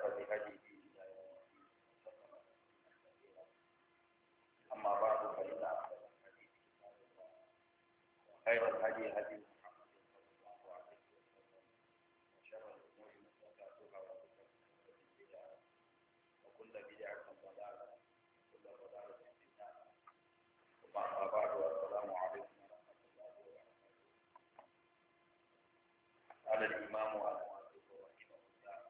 بهديه إلى يوم الدين وسلم كثيرا. أما بعد فإن أحسن الحديث كتاب الله وخير الهدي هدي محمد صلى الله عليه وسلم وشر الأمور محدثاتها وكل بدعة وكل بدعة ضلالة وكل ضلالة في النار. أما بعد والسلام عليكم ورحمة الله وبركاته. قال الإمام المؤلف رحمه الله: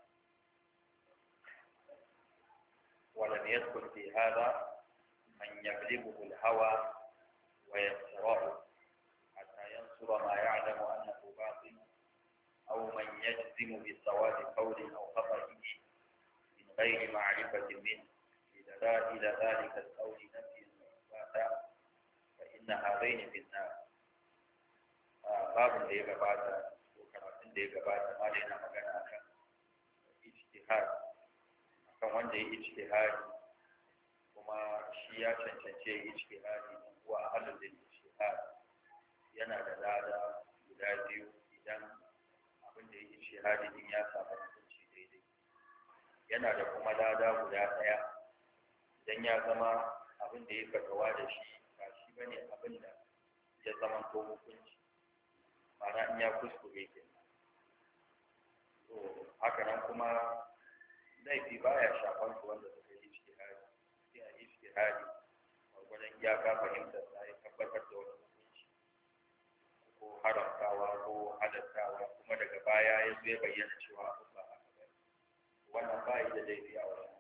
ولم يدخل في هذا من يغلبه الهوى ويسرعه حتى ينصر ما يعلم أنه باطل، أو من يجزم بصواب قول أو خطأ من غير معرفة منه إلى ذلك القول نفي وإثباتا، فإن هذين في النار. باب da ya gabata ko karatun da ya gabata ma da yana magana akan ijtihad, akan wanda ya ijtihadi kuma shi ya cancance ya ijtihadi wa ahlul ijtihad yana da lada guda biyu idan abin da ya ijtihadi din ya samu hukunci daidai, yana da kuma lada guda ɗaya idan ya zama abin da ya fatawa da shi ba shi bane abin da ya zama ko hukunci, ma'ana in ya kuskure ke. To haka nan kuma laifi baya shafan su wanda suka yi ijtihadi, sai a ijtihadi gwargwadon iyaka fahimtar sa ya tabbatar da wani hukunci ko haramtawa ko halattawa, kuma daga baya ya zo ya bayyana cewa abin ba haka ba, wannan ba yi da laifi a wajen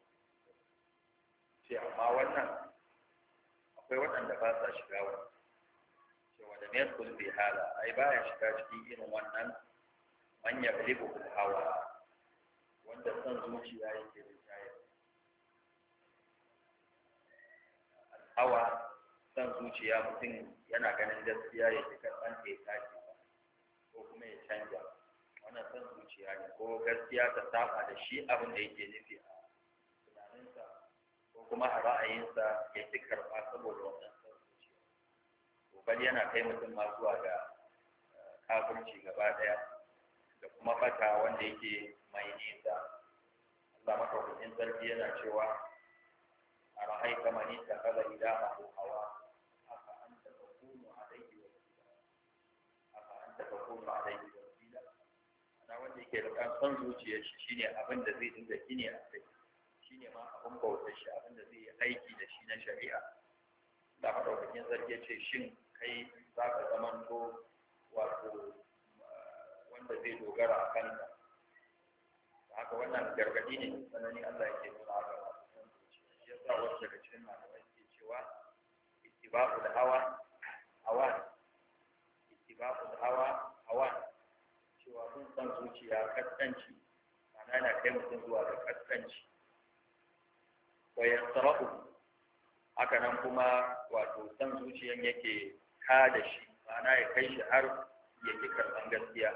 ce. Amma wannan akwai waɗanda ba sa shiga wani cewa da mai kulbi hala ai baya shiga cikin irin wannan man yaglibu bil hawa, wanda son zuciya yake da jayar hawa. Son zuciya mutum yana ganin gaskiya ya fi karɓar da ya tashi ko kuma ya canja, wannan son zuciya ne, ko gaskiya ta saba da shi abin da yake nufi a tunaninsa ko kuma a ra'ayinsa ya fi karɓa saboda wannan son zuciya. To bal yana kai mutum ma zuwa ga kafirci gaba ɗaya da kuma fata wanda yake mai nisa. Allah madaukakin sarki yana cewa a ra'aita man ittakhadha ilahahu hawa afa anta takunu alayhi wakila, afa anta takunu alayhi wakila. Ana wanda yake da kan son zuciyar shi shine abin da zai dinga kine a kai, shine ma abin bautar shi, abin da zai yi aiki da shi na shari'a. Allah madaukakin sarki ya ce shin kai za ka zamanto wato wanda zai dogara a kanka? Haka wannan gargadi ne sanani Allah yake nuna haka masu son zuciya. Shi yasa wasu daga cikin malamai ke cewa ittiba'ul hawa hawan, ittiba'ul hawa hawan, cewa bin son zuciya kaskanci, ma'ana yana kai mutum zuwa ga kaskanci. Wa yasrahu, haka nan kuma wato son zuciyan yake kada shi, ma'ana ya kai shi har ya ki karɓan gaskiya.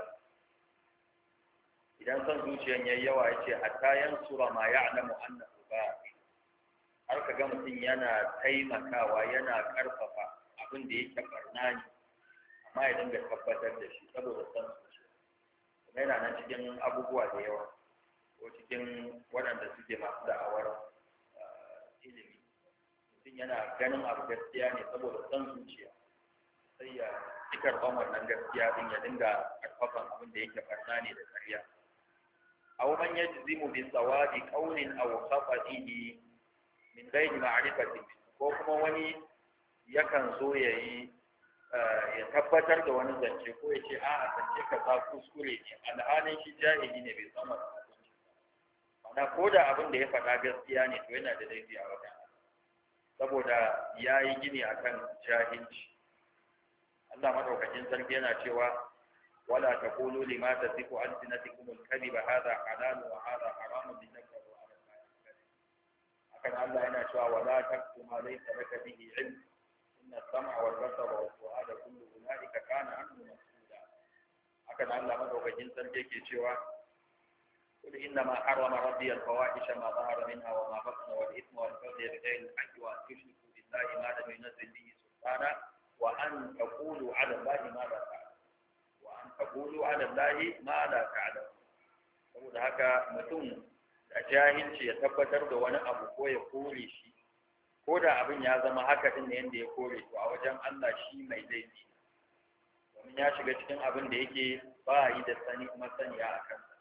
Idan son zuciyan yayi yawa ya ce hatta yansura ma ya'lamu annahu batil, har ka ga mutum yana taimakawa yana karfafa abin da yake barna ne, amma ya dinga tabbatar da shi saboda son zuciya. Kuma yana nan cikin abubuwa da yawa, ko cikin waɗanda suke masu da'awar ilimi, mutum yana ganin abu gaskiya ne saboda son zuciya, sai ya ci karɓan wannan gaskiya din ya dinga karfafan abin da yake barna ne da ƙarya. أو من يجزم بصواب قول أو خطئه من غير معرفة، ko kuma wani yakan so ya tabbatar da wani zance ko ya ce a zance ka sa kuskure ne, alhalin shi jahili ne bai san wannan hukunci. Ana ko da abin da ya faɗa gaskiya ne to yana da laifi a wajen, saboda ya yi gini akan jahilci. Allah madaukakin sarki yana cewa ولا تقولوا لما تصف ألسنتكم الكذب هذا حلال وهذا حرام لتفتروا على الله الكذب. أكن الله هنا شاء ولا تكف ما ليس لك به علم إن السمع والبصر والفؤاد كل أولئك كان عنه مسؤولا. أكن الله مدوكين سرجيكي شوى قل إنما حرم ربي الفواحش ما ظهر منها وما بطن والإثم والبغي بغير الحق وأن تشركوا بالله ما لم ينزل به سلطانا وأن تقولوا على الله ما لا تعلمون. taqulu ala allahi ma la ta'lam. Saboda haka mutum a jahilci ya tabbatar da wani abu ko ya kore shi, ko da abin ya zama haka din ne yanda ya kore, to a wajen Allah shi mai laifi, domin ya shiga cikin abin da yake ba yi da masaniya a kansa.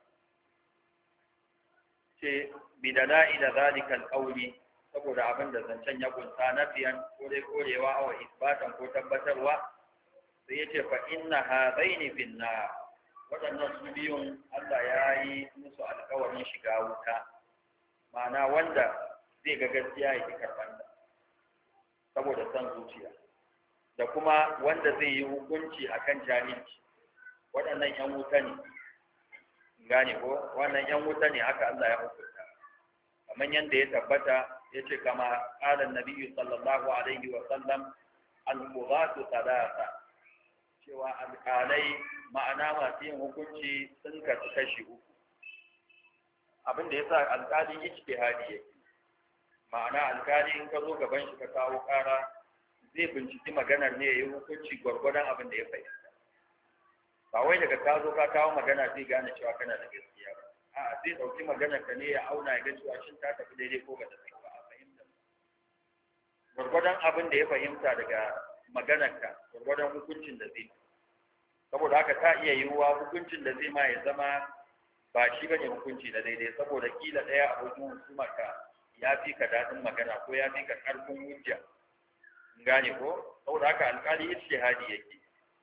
Ce bi dalaila zalika alqawli, saboda abin da zancen ya kunsa nafiyan ko dai korewa aw isbatan ko tabbatarwa, sai yace fa inna hadaini fin nar, waɗannan su biyun Allah ya yi musu alƙawarin shiga wuta, ma'ana wanda zai ga gaskiya ya ki karɓanta saboda son zuciya, da kuma wanda zai yi hukunci akan jahilci, waɗannan 'yan wuta ne, gane ko wannan 'yan wuta ne haka Allah ya hukunta, kamar yadda ya tabbata ya ce kama ƙalan nabiyyu sallallahu alaihi wa sallam al-qudatu thalatha, cewa alƙalai ma'ana masu yin hukunci sun kasu kashi uku. Abin da ya sa alƙali ijtihadi yake, ma'ana alƙali in ka zo gaban shi ka kawo ƙara zai binciki maganar ne ya yi hukunci gwargwadon abin da ya fahimta, ba wai daga ka zo ka kawo magana zai gane cewa kana da gaskiya ba, a'a zai ɗauki maganar ka ne ya auna ya ga cewa shin ta tafi daidai ko ba ta tafi ba, a fahimta gwargwadon abin da ya fahimta daga maganar ka gwargwadon hukuncin da zai. Saboda haka ta iya yiwuwa hukuncin da zai ma ya zama ba shi bane hukunci da daidai, saboda kila ɗaya abokin hukumarka ya fi ka daɗin magana ko ya fi ka ƙarfin hujja, gane ko? Saboda haka alƙali ijtihadi yake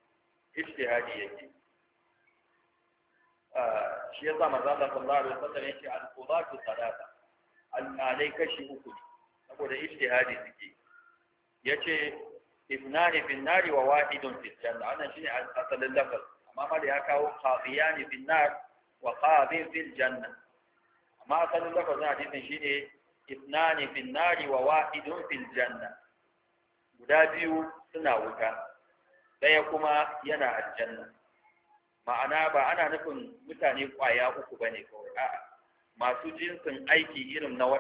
shi yasa manzo Allah sallallahu alaihi wasallam yace al-qudatu salata, alƙalai kashi uku ne saboda ijtihadi suke. Yace ibnani fin nari wa wahidun fil janna, wannan shine asalin lafaz, amma ma da ya kawo qadiyani fin nar wa qadin fil janna, amma asalin lafazin hadisin shine ibnani fin nari wa wahidun fil janna, guda biyu suna wuta daya kuma yana aljanna. Ma'ana ba ana nufin mutane kwaya uku bane kawai, a'a masu jinsin aiki irin na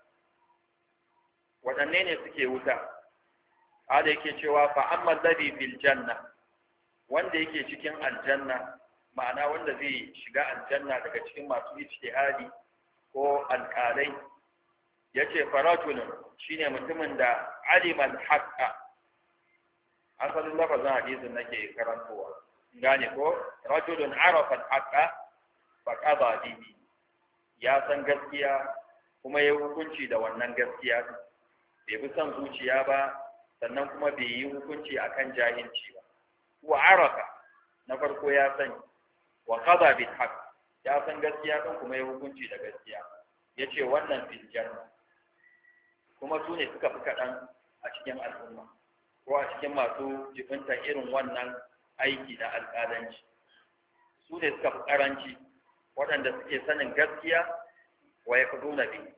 waɗanne ne suke wuta. Hada yake cewa fa amma alladhi fil janna, wanda yake cikin aljanna, ma'ana wanda zai shiga aljanna daga cikin masu ijtihadi ko alƙalai, yace farajulun shine mutumin da alimal haqqa, asalin lafazin hadisin nake karantowa, gane ko? Rajulun arafa al-haqqa fa qada bihi, ya san gaskiya kuma ya hukunci da wannan gaskiya, bai bi son zuciya ba, sannan kuma bai yi hukunci akan jahilci ba. Wa arafa, na farko ya sani, wa qada bil haqq, ya san gaskiya kan kuma ya hukunci da gaskiya, yace wannan fil janna. Kuma su ne suka fi kaɗan a cikin al'umma ko a cikin masu jibinta irin wannan aiki na alƙalanci, su ne suka fi ƙaranci, waɗanda suke sanin gaskiya wa ya fi na bi.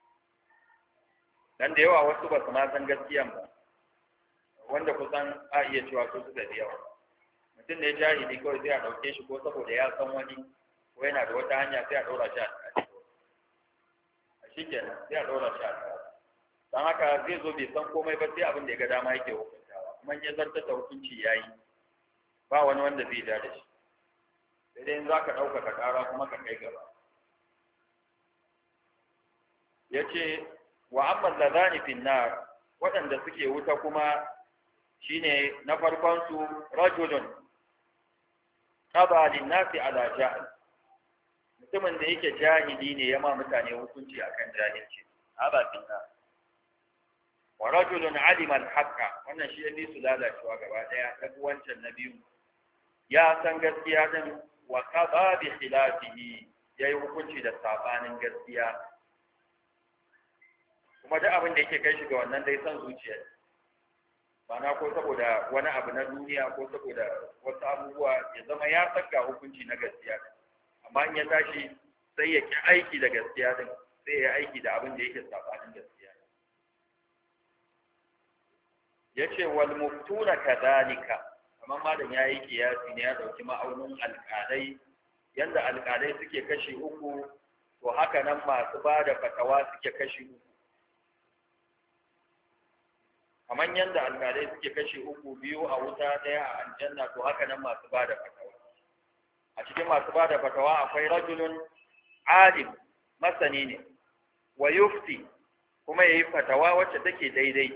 Dan da yawa wasu ba su ma san gaskiyan ba, wanda kusan a iya cewa su suka da yawa. Mutum ne jahili kawai sai a ɗauke shi ko saboda ya san wani ko yana da wata hanya sai a ɗaura shi a shi kenan sai a ɗaura shi a don haka zai zo bai san komai ba sai abin da ya ga dama yake hukuntawa, kuma ya zartar da hukunci ya yi, ba wani wanda zai ja da shi, sai dai in za ka ɗaukaka ƙara kuma ka kai gaba. Ya ce wa amma lazani fin nar, waɗanda suke wuta kuma shine na farkon su rajulun qada lin nasi ala jahl, mutumin da yake jahili ne ya ma mutane hukunci akan jahilci, haba fin nar. Wa rajulun alima al-haqqa, wannan shi yafi su lalacewa gaba daya, duk wancan na biyu ya san gaskiya din, wa qada bi khilafihi, yayi hukunci da sabanin gaskiya, kuma duk abin da yake kai shi ga wannan dai san zuciya, ma'ana ko saboda wani abu na duniya ko saboda wasu abubuwa ya zama ya saka hukunci na gaskiya, amma in ya tashi sai ya ki aiki da gaskiya din, sai ya aiki da abin da yake sabanin gaskiya. Yace wal muftuna kadhalika, amma malam yayi kiyasi ne, ya dauki ma'aunin alƙalai, yanda alƙalai suke kashi uku, to haka nan masu bada fatawa suke kashi uku. Kamar yanda alƙalai suke kashi uku, biyu a wuta ɗaya a aljanna, to haka nan masu bada fatawa. A cikin masu bada fatawa akwai rajulun alim, masani ne, wa yufti kuma yayi fatawa wacce take daidai.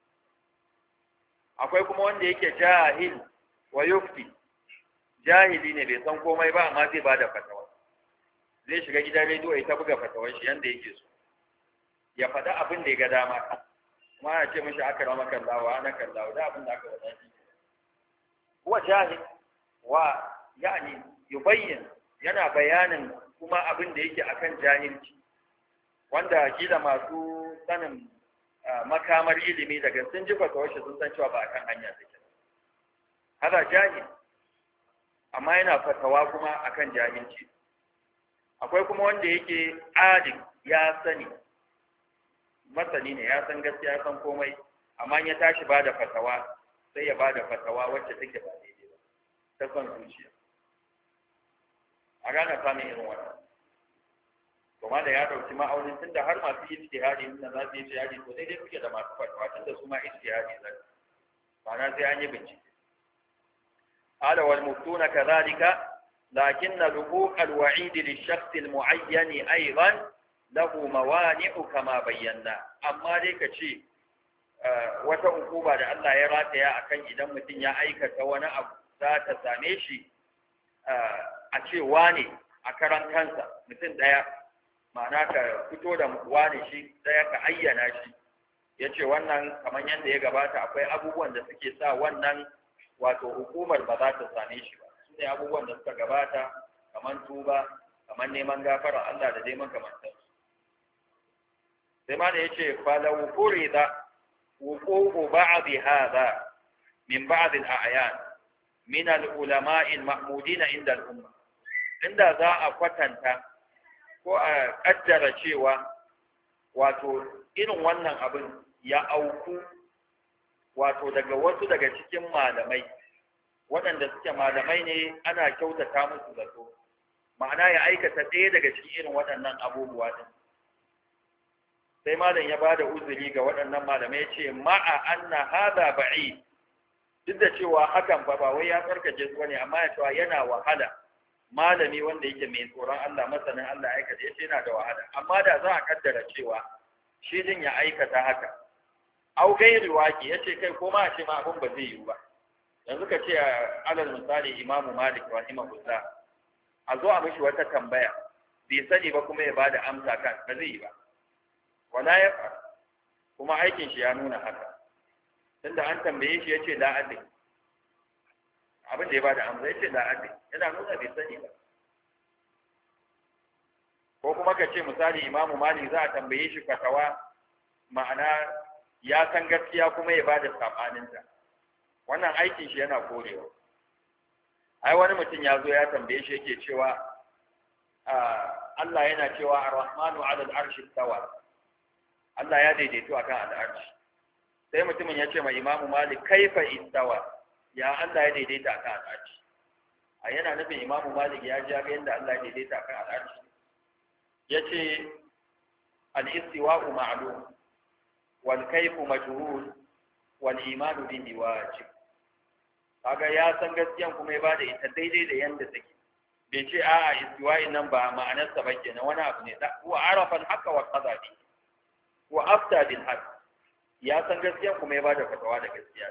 Akwai kuma wanda yake jahil wa yufti, jahili ne bai san komai ba amma zai bada fatawa, zai shiga gidan rediyo ya ta buga fatawar shi yanda yake so, ya faɗa abin da ya ga dama, kuma ya ce mishi aka rama kallawa ana kallawa da abin da aka faɗa shi. Huwa jahil wa yani yubayyin, yana bayanin kuma abin da yake akan jahilci, wanda kila masu sanin makamar ilimi daga sun ji fatawar shi sun san cewa ba akan hanya take. Hada jahil, amma yana fatawa kuma akan jahilci. Akwai kuma wanda yake alim, ya sani, masani ne, ya san gaskiya, ya san komai, amma ya tashi ba da fatawa sai ya ba da fatawa wacce take ba daidai ba, ta son zuciya. A ranar samun irin wannan, kuma da ya ɗauki ma'aunin tun da har masu ijtihadi suna za su yi ijtihadi to daidai suke da masu fatawa tun da su ma ijtihadi zai, ma'ana sai an yi bincike. Ala wal muftuna kadhalika lakin luhuq al wa'id lil shakhs al mu'ayyan aidan lahu mawani'u kama bayyana. Amma dai ka ce wata hukuma da Allah ya rataya akan idan mutum ya aikata wani abu za ta same shi, a ce wane a karan kansa mutum ɗaya, ma'ana ka fito da wane shi ɗaya ka ayyana shi, ya ce wannan kamar yadda ya gabata akwai abubuwan da suke sa wannan wato hukumar ba za ta same shi ba, su ne abubuwan da suka gabata kamar tuba, kamar neman gafara Allah da neman kamantar. sai ma da ya ce falau furida wuqu'u ba'd hadha min ba'd al-a'yan min al-ulama'i al-mahmudin inda al-umma, inda za a kwatanta ko a kaddara cewa wato irin wannan abin ya auku wato daga wasu daga cikin malamai waɗanda suke malamai ne ana kyautata musu zato, ma'ana ya aikata ɗaya daga cikin irin waɗannan abubuwa din. Sai malam ya bada uzuri ga waɗannan malamai, ya ce ma'a anna hadha ba'id, duk da cewa hakan ba wai ya tsarkake su ne, amma ya cewa yana wahala malami wanda yake mai tsoron Allah, masanin Allah ya aikata, yace yana da wahala. Amma da za a kaddara cewa shi din ya aikata haka, au gairi waki, yace kai ko ma a ce ma abun ba zai yiwu ba. Yanzu ka ce alal misali Imam Malik rahimahullah, a zo a mishi wata tambaya bai sani ba kuma ya bada amsa kan, ba zai yi ba, wala ya fa, kuma aikin shi ya nuna haka, tunda an tambaye shi yace la adri, abin da ya bada amsa yace la adri, yana nuna bai sani ba. Ko kuma ka ce misali Imam Malik za a tambaye shi fatawa, ma'ana ya san gaskiya kuma ya bada sabaninta, wannan aikin shi yana korewa. Ai wani mutum ya zo ya tambaye shi yake cewa Allah yana cewa ar-rahmanu 'ala al-arshi istawa, Allah ya daidaito akan al-arshi. Sai mutumin ya ce ma Imam Malik kaifa istawa, ya Allah ya daidaita akan al-arshi. A yana nufin Imam Malik ya ji ga yadda Allah ya daidaita akan al-arshi. Yace al-istiwa'u ma'lum wal kayfu majhul wal imanu bihi wajib. Kaga ya san gaskiyan kuma ya bada ita daidai da yanda take, bai ce a'a istiwa'in nan ba ma'anarsa ba kenan wani abu ne, wa arafa al-haqqa wa qada bi wa afta bil haqq, ya san gaskiyan kuma ya bada fatawa da gaskiya.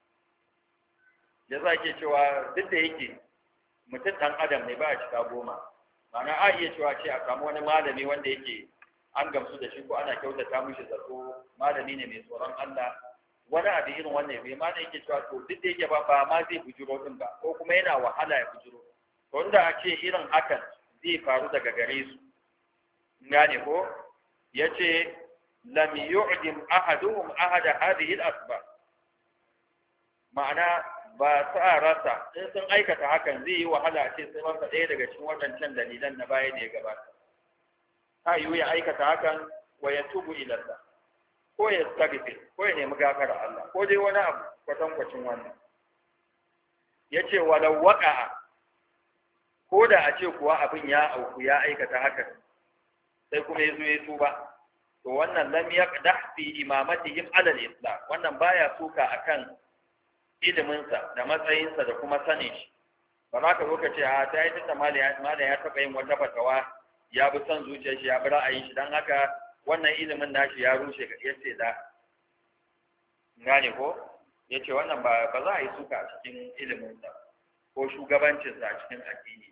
Yasa ke cewa duk da yake mutum dan adam ne ba a cika goma, ma'ana a iya cewa ce a samu wani malami wanda yake an gamsu da shi ko ana kyautata mishi zato, malami ne mai tsoron Allah, wani abu irin wannan bai ma da yake cewa to duk da yake ba ma zai bujuro din ba, ko kuma yana wahala ya bujuro. To inda a ce irin hakan zai faru daga gare su, gane ko yace lam yu'dim ahaduhum ahada hadhihi al-asbab, ma'ana ba sa rasa in sun aikata hakan zai yi wahala ce sai masa ɗaya daga cikin waɗancan dalilan na baya da ya gabata. Ta yiwu ya aikata hakan wa ya tubu ilallah, ko ya staghfir, ko ya nemi gafara Allah, ko dai wani abu kwatankwacin wannan. Yace walau waqa'a, ko da a ce kuwa abin ya auku ya aikata hakan sai kuma ya zo ya tuba, to wannan lam yaqdah fi imamatihim ala al-islam, wannan baya suka akan iliminsa da matsayinsa da kuma sanin shi. Ba za ka zo ka ce a ta yi ta mala ya taɓa yin wata fatawa ya bi son zuciyar shi ya bi ra'ayin shi dan haka wannan ilimin nashi ya rushe ga yace da gane ko yace wannan ba za a yi suka a cikin ilimin sa ko shugabancin sa a cikin addini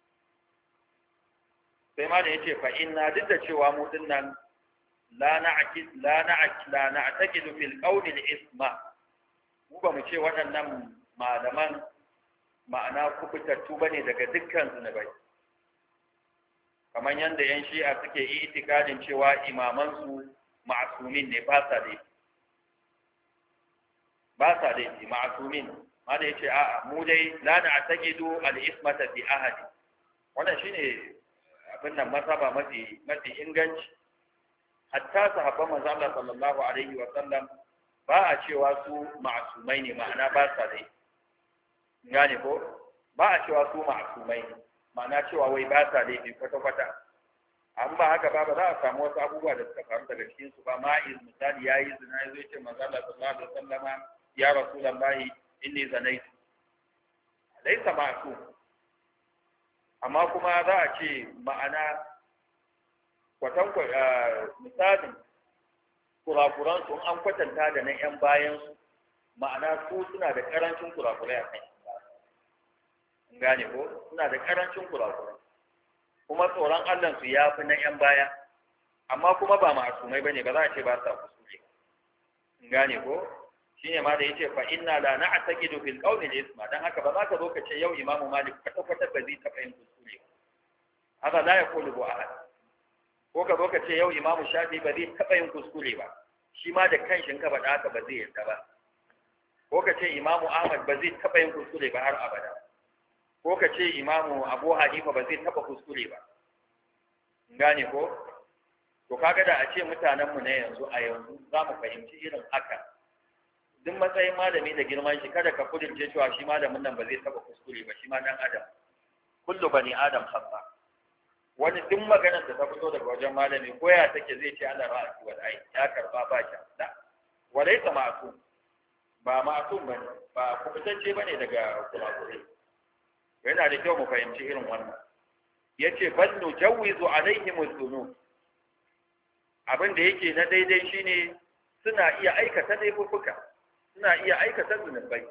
sai ma da yace fa inna duk da cewa mu dinnan la na'taqidu fil qawli al-isma mu ba mu ce waɗannan malaman ma'ana kubutattu bane daga dukkan zunubai kamar yanda yan shi'a suke yi itikadin cewa imaman su ma'sumin ne ba sa dai ma'sumin ma da yace a'a mu dai la na'taqidu al-ismata bi ahadi wannan shine abin nan masaba mafi inganci hatta sahabban manzo Allah sallallahu alaihi wa sallam ba a cewa su ma'sumai ne ma'ana ba sa dai gane ko ba a cewa su ma'sumai ne ma'ana cewa wai ba sa dai kwata kwata an ba haka ba za a samu wasu abubuwa da suka faru daga cikin su ba ma'iz misali yayi zina yazo yace manzo Allah sallallahu alaihi wa sallama ya rasulullahi inni zanaitu laysa ma'sum amma kuma za a ce ma'ana misalin kurakuran su an kwatanta da na 'yan bayan su ma'ana su suna da karancin kurakurai a kai gane ko suna da karancin kurakurai kuma tsoron Allah su ya fi na 'yan baya amma kuma ba ma'asumai bane ba za a ce ba sa kusure gane ko shine ma da yace fa inna la na'taqidu fil qawli al-isma dan haka ba za ka zo ka ce yau Imam Malik kwata ba zai taɓa yin kuskure haka la yaqulu ahad ko ka zo ka ce yau Imam Shafi ba zai taɓa yin kuskure ba shi ma da kanshin ka faɗa haka ba zai yarda ba ko ka ce Imam Ahmad ba zai taɓa yin kuskure ba har abada ko ka ce Imam Abu Hanifa ba zai taɓa kuskure ba gane ko to kaga da a ce mutanenmu na yanzu a yanzu za mu fahimci irin haka duk matsayin malami da girman shi kada ka kudirce cewa shi malamin nan ba zai taɓa kuskure ba shi ma dan adam kullu bani adam khata wani duk maganar da ta fito daga wajen malami ko ya take zai ce Allah ra'aki wal ayn ya karba ba shi da walaysa ma'sum ba ma'sum bane ba kubutacce bane daga kurakurai yana da kyau mu fahimci irin wannan yace bal nujawwizu alaihim adh-dhunub abin da yake na daidai shine suna iya aikata laifuka suna iya aikata zunubai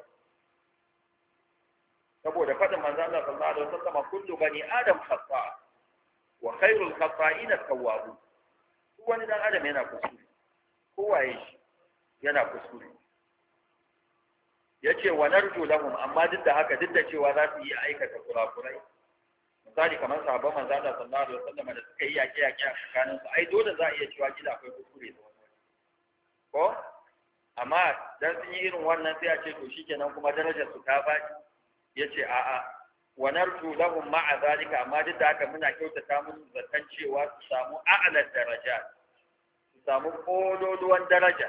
saboda fadin manzo Allah sallallahu alaihi wasallam kullu bani adam khata wa khairul khata'ina at-tawwabun wani dan adam yana kuskure kowaye shi yana kuskure yace wa narju lahum amma duk da haka duk da cewa za su yi aikata kurakurai misali kamar sahabban manzo Allah sallallahu alaihi wasallam da suka yi yaƙe a tsakanin su ai dole za a iya cewa kila akwai kuskure da wani ko amma dan sun yi irin wannan sai a ce to shikenan kuma darajar su ta baki yace a'a wa narju lahum ma'a zalika amma duk da haka muna kyautata musu zaton cewa su samu a'la daraja su samu kololuwan daraja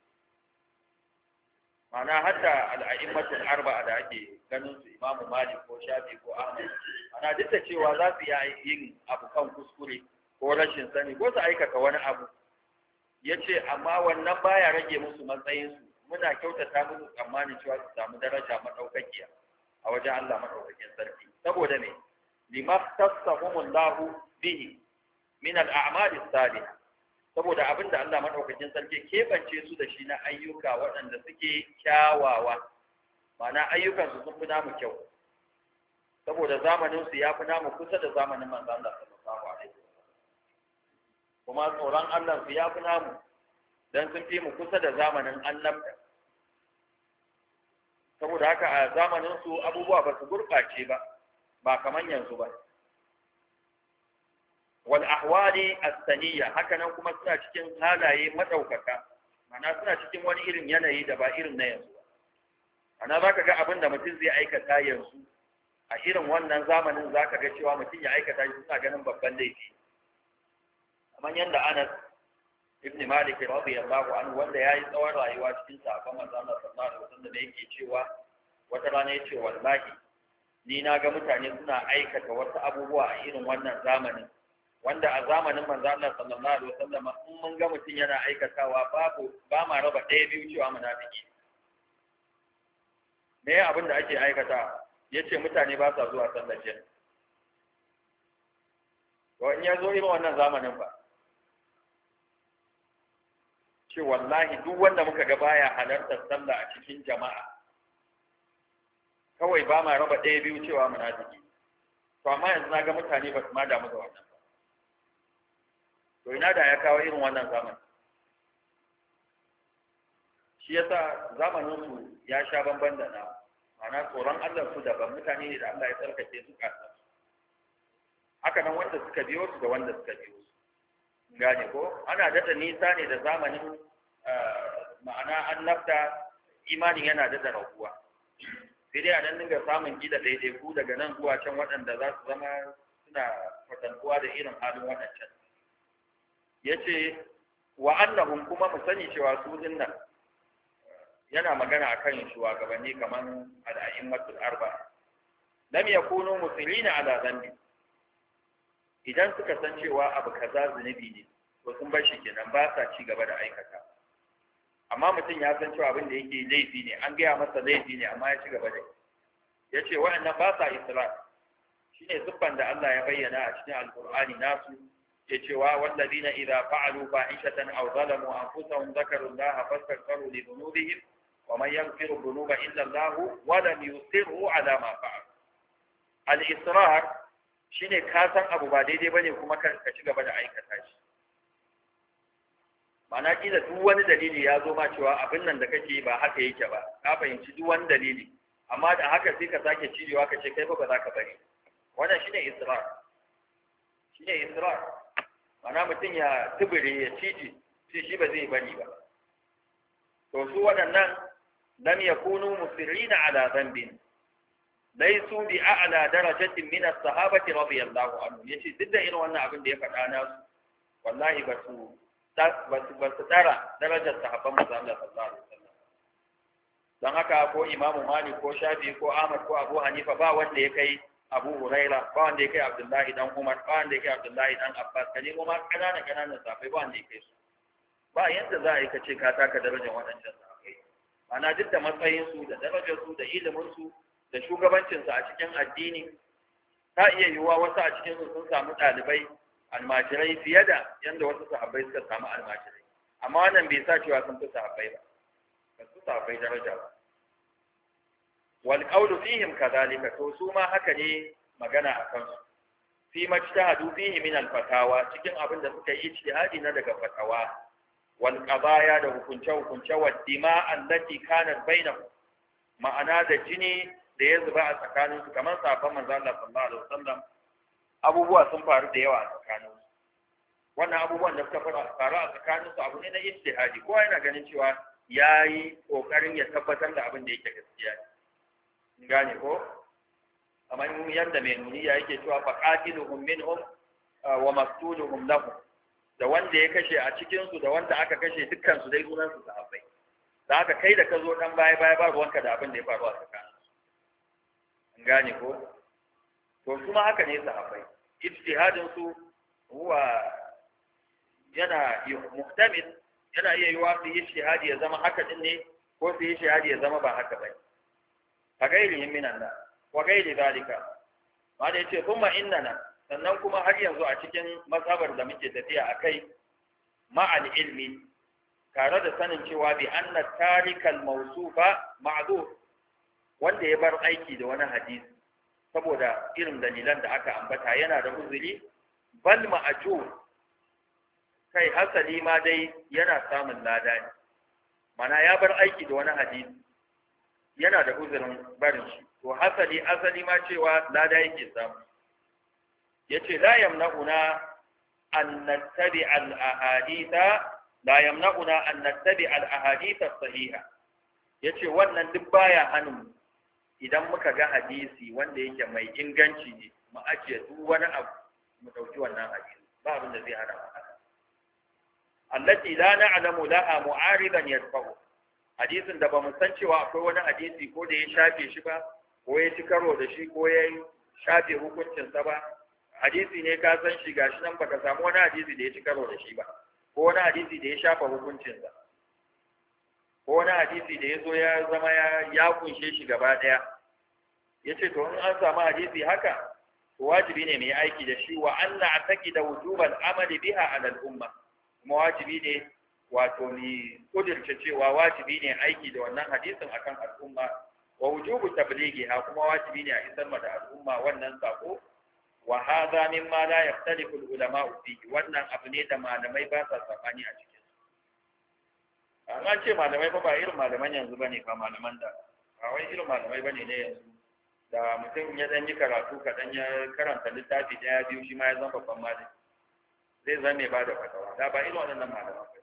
ma'ana hatta al'a'immatul arba'a da ake ganin su Imam Malik ko Shafi ko Ahmad ana duk da cewa za su yi yin abu kan kuskure ko rashin sani ko su aikata wani abu yace amma wannan baya rage musu matsayin su muna kyautata musu tsammanin cewa su samu daraja madaukakiya a wajen Allah madaukakin sarki saboda me limakhtasahumullahu bihi min al-a'mali as-salihah saboda abinda Allah madaukakin sarki kebance su da shi na ayyuka waɗanda suke kyawawa ma'ana ayyukan su sun fi namu kyau saboda zamanin su ya fi namu kusa da zamanin manzo Allah sallallahu alaihi wasallam kuma tsoron Allah su ya fi namu dan sun fi mu kusa da zamanin annabta saboda haka a zamanin su abubuwa ba su gurɓace ba kaman yanzu ba wal ahwali as-saniyya haka nan kuma suna cikin halaye madaukaka mana suna cikin wani irin yanayi da ba irin na yanzu ana zaka ga abin da mutum zai aikata yanzu a irin wannan zamanin zaka ga cewa mutum ya aikata shi suna ganin babban laifi kamar yanda Anas ibn Malik radiyallahu anhu wanda yayi tsawon rayuwa cikin sahabban manzo Allah sallallahu alaihi wasallam da yake cewa wata rana yace wallahi ni na ga mutane suna aikata wasu abubuwa a irin wannan zamanin wanda a zamanin manzo Allah sallallahu alaihi wasallam in mun ga mutum yana aikatawa ba ma raba ɗaya biyu cewa munafiki me abin da ake aikata yace mutane ba sa zuwa sallar jami'a to in ya zo irin wannan zamanin ba ce wallahi duk wanda muka ga baya halartar sallah a cikin jama'a kawai ba ma raba ɗaya biyu cewa munafiki to amma yanzu na ga mutane ba su ma damu da wannan ba to ina da ya kawo irin wannan zamanin shi yasa zamanin su ya sha bamban da na ma'ana tsoron Allah su daban mutane ne da Allah ya tsarkake su kasa haka nan wanda suka biyo su da wanda suka biyo su gane ko ana dada nisa ne da zamanin ma'ana annabta imanin yana dada raguwa sai dai a nan dinga samun gida daidaiku daga nan zuwa can waɗanda za su zama suna kwatantuwa da irin halin waɗancan ya ce wa annahum kuma mu sani cewa su dinnan yana magana a kan shugabanni kamar al'a'immatul arba lam yakunu muslimina ala dhanbi idan suka san cewa abu kaza zunubi ne to sun bar shi kenan ba sa ci gaba da aikata amma mutum ya san cewa abin da yake laifi ne an gaya masa laifi ne amma ya ci gaba da ya ce waɗannan ba sa isra shine siffan da Allah ya bayyana a cikin alqur'ani nasu ya cewa wallazina idza fa'alu fahishatan aw zalamu anfusahum dhakaru allaha fastaghfiru li dhunubihim wa man yaghfiru dhunuba illa Allah wa lam yusirru ala ma fa'alu al-israr shine ka san abu ba daidai bane kuma ka ci gaba da aikata shi ma'ana kila duk wani dalili ya zo ma cewa abin nan da kake ba haka yake ba ka fahimci duk wani dalili amma da haka sai ka sake cirewa ka ce kai ba za ka bari wannan shine israr ma'ana mutum ya tubure ya cije sai shi ba zai bari ba to su waɗannan lam yakunu musirrina ala dhanbin laisu bi a'la darajatin min as-sahabati radiyallahu anhum yace duk da irin wannan abin da ya faɗa na su wallahi ba su tara darajar sahabban manzo Allah sallallahu alaihi wasallam dan haka ko Imam Malik ko Shafi ko Ahmad ko Abu Hanifa ba wanda ya kai Abu Huraira ba wanda ya kai Abdullahi dan Umar ba wanda ya kai Abdullahi dan Abbas kaje kuma kananan sahabbai ba wanda ya kai su ba yanda za a yi kace ka taka darajar waɗancan sahabbai ana duk da matsayin su da darajar su da ilimin su da shugabancinsa a cikin addini ta iya yiwuwa wasu a cikin sun samu ɗalibai almajirai fiye da yadda wasu sahabbai suka samu almajirai amma wannan bai sa cewa sun fi sahabbai ba su sahabbai daraja ba wal qawlu fihim kadhalika to su ma haka ne magana a kansu fi majtahadu fihi min al fatawa cikin abin da suka yi ijtihadi na daga fatawa wal qadaya da hukunce wa dima allati kanat bainahum ma'ana da jini da ya zuba a tsakaninsu kamar safan manzo Allah sallallahu alaihi wasallam abubuwa sun faru da yawa a tsakaninsu wannan abubuwan da suka faru a tsakaninsu abu ne na ijtihadi kowa yana ganin cewa yayi kokarin ya tabbatar da abin da yake gaskiya ne gane ko amma yanda mai nuniya yake cewa faqatiluhum minhum wa maqtuluhum lahu da wanda ya kashe a cikin su da wanda aka kashe dukkan su dai sunan su sahabbai da haka kai da ka zo dan baya ba ruwanka da abin da ya faru a tsakaninsu gane ko to kuma haka ne sahabbai ijtihadin su huwa yana muhtamil yana iya yiwa su yi ijtihadi ya zama haka din ne ko su yi ijtihadi ya zama ba haka ba a gairihim minan nas wa gairi zalika wanda yace kuma innana sannan kuma har yanzu a cikin mazhabar da muke tafiya akai ma'al ilmi tare da sanin cewa bi anna tarikal mawsufa ma'dud wanda ya bar aiki da wani hadisi saboda irin dalilan da aka ambata yana da uzuri bal ma'jur kai hasali ma dai yana samun lada ne mana ya bar aiki da wani hadisi yana da uzurin barin shi to hasali asali ma cewa lada yake samu yace la yamna'una an nattabi al ahaditha la yamna'una an nattabi al ahadith as-sahiha yace wannan duk baya hannun idan muka ga hadisi wanda yake mai inganci ne mu ajiye duk wani abu mu dauki wannan hadisi ba abin da zai hana mu haka allati la na'lamu laha mu'aridan yadfa'u hadisin da ba mu san cewa akwai wani hadisi ko da ya shafe shi ba ko ya ci karo da shi ko ya shafe hukuncin sa ba hadisi ne ka san shi gashi nan baka samu wani hadisi da ya ci karo da shi ba ko wani hadisi da ya shafa hukuncin sa ko wani hadisi da ya zo ya zama ya kunshe shi gaba ɗaya ya ce to in an samu hadisi haka wajibi ne mu yi aiki da shi wa an na'taqida wujubal amali biha ala al-umma kuma wajibi ne wato ni kudirce cewa wajibi ne aiki da wannan hadisin akan al'umma wa wujubu tablighiha kuma wajibi ne a isar da al'umma wannan sako wa hadha mimma la yahtalifu al-ulama fihi wannan abu ne da malamai ba sa sabani a cikin an ce malamai ba irin malaman yanzu bane ba malaman da ba wai irin malamai bane ne yanzu da mutum ya dan yi karatu kadan ya karanta littafi daya biyu shi ma ya zama babban malami zai zame ba da fatawa da ba irin wannan malaman ba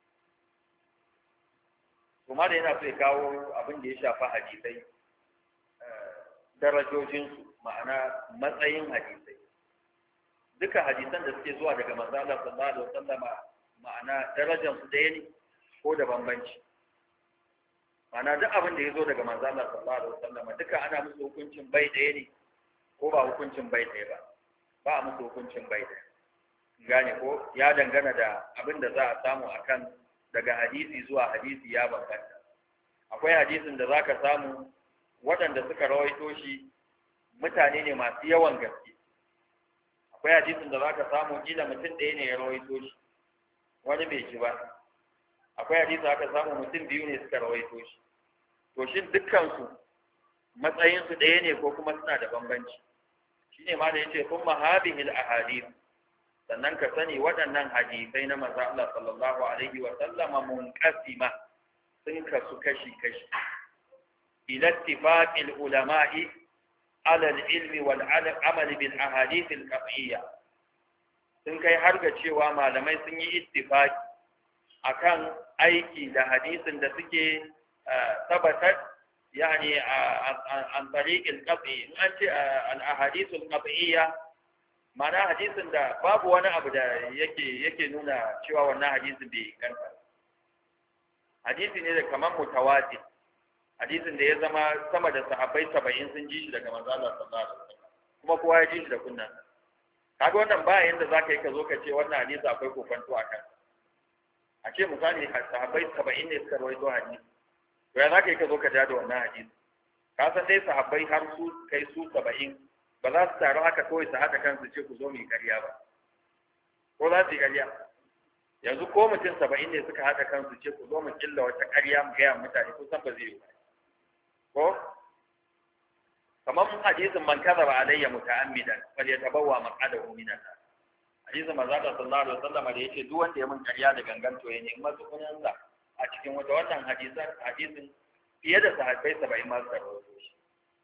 kuma da yana so ya kawo abin da ya shafa hadisai darajojinsu ma'ana matsayin hadisai duka hadisan da suke zuwa daga manzo Allah sallallahu alaihi wasallam ma'ana darajar su ɗaya ne ko da bambanci ma'ana duk abin da ya zo daga manzo Allah sallallahu alaihi wasallam duka ana musu hukuncin bai ɗaya ne ko ba hukuncin bai ɗaya ba ba a musu hukuncin bai ɗaya gane ko ya dangana da abin da za a samu akan daga hadisi zuwa hadisi ya bambanta akwai hadisin da zaka samu waɗanda suka rawaito shi mutane ne masu yawan gaske akwai hadisin da zaka samu kila mutum ɗaya ne ya rawaito shi wani bai ji ba akwai hadisi aka samu mutum biyu ne suka rawaito shi to shin dukkansu matsayinsu ɗaya ne ko kuma suna da bambanci shine ma da yace kuma hadhihi al-ahadith sannan ka sani waɗannan hadisai na manzo Allah sallallahu alaihi wa sallama munqasima sun kasu kashi ila ittifaqil ulama'i ala al-ilmi wal amali bil ahadith al-qat'iyya sun kai har ga cewa malamai sun yi ittifaqi akan aiki da hadisin da suke tabbatar yani an tariq al-qat'i in an ce al-ahadith al-qat'iyya ma'ana hadisin da babu wani abu da yake nuna cewa wannan hadisin bai inganta hadisi ne da kamar mutawatir hadisin da ya zama sama da sahabbai 70 sun ji shi daga manzo Allah sallallahu alaihi wasallam kuma kowa ya ji shi da kunnan kaga wannan ba yanda zaka yi ka zo ka ce wannan hadisi akwai kokonto akan a ce misali sahabbai 70 ne suka rawaito hadisi to ya zaka yi ka zo ka ja da wannan hadisi ka san dai sahabbai har su kai su 70 ba za su taru haka kawai su haɗa kansu ce ku zo mu yi ƙarya ba ko za su yi ƙarya yanzu ko mutum 70 ne suka haɗa kansu ce ku zo mu killa wata ƙarya mu gaya mutane ko san ba zai yi ba ko kamar hadisin man kadaba alayya muta'ammidan falyatabawwa maq'adahu minan nar hadisin manzo Allah sallallahu alaihi wasallam da yace duk wanda ya mun ƙarya da gangan to ya nemi matsugunin sa a cikin wannan hadisin fiye da sahabbai 70 ma su rawaito shi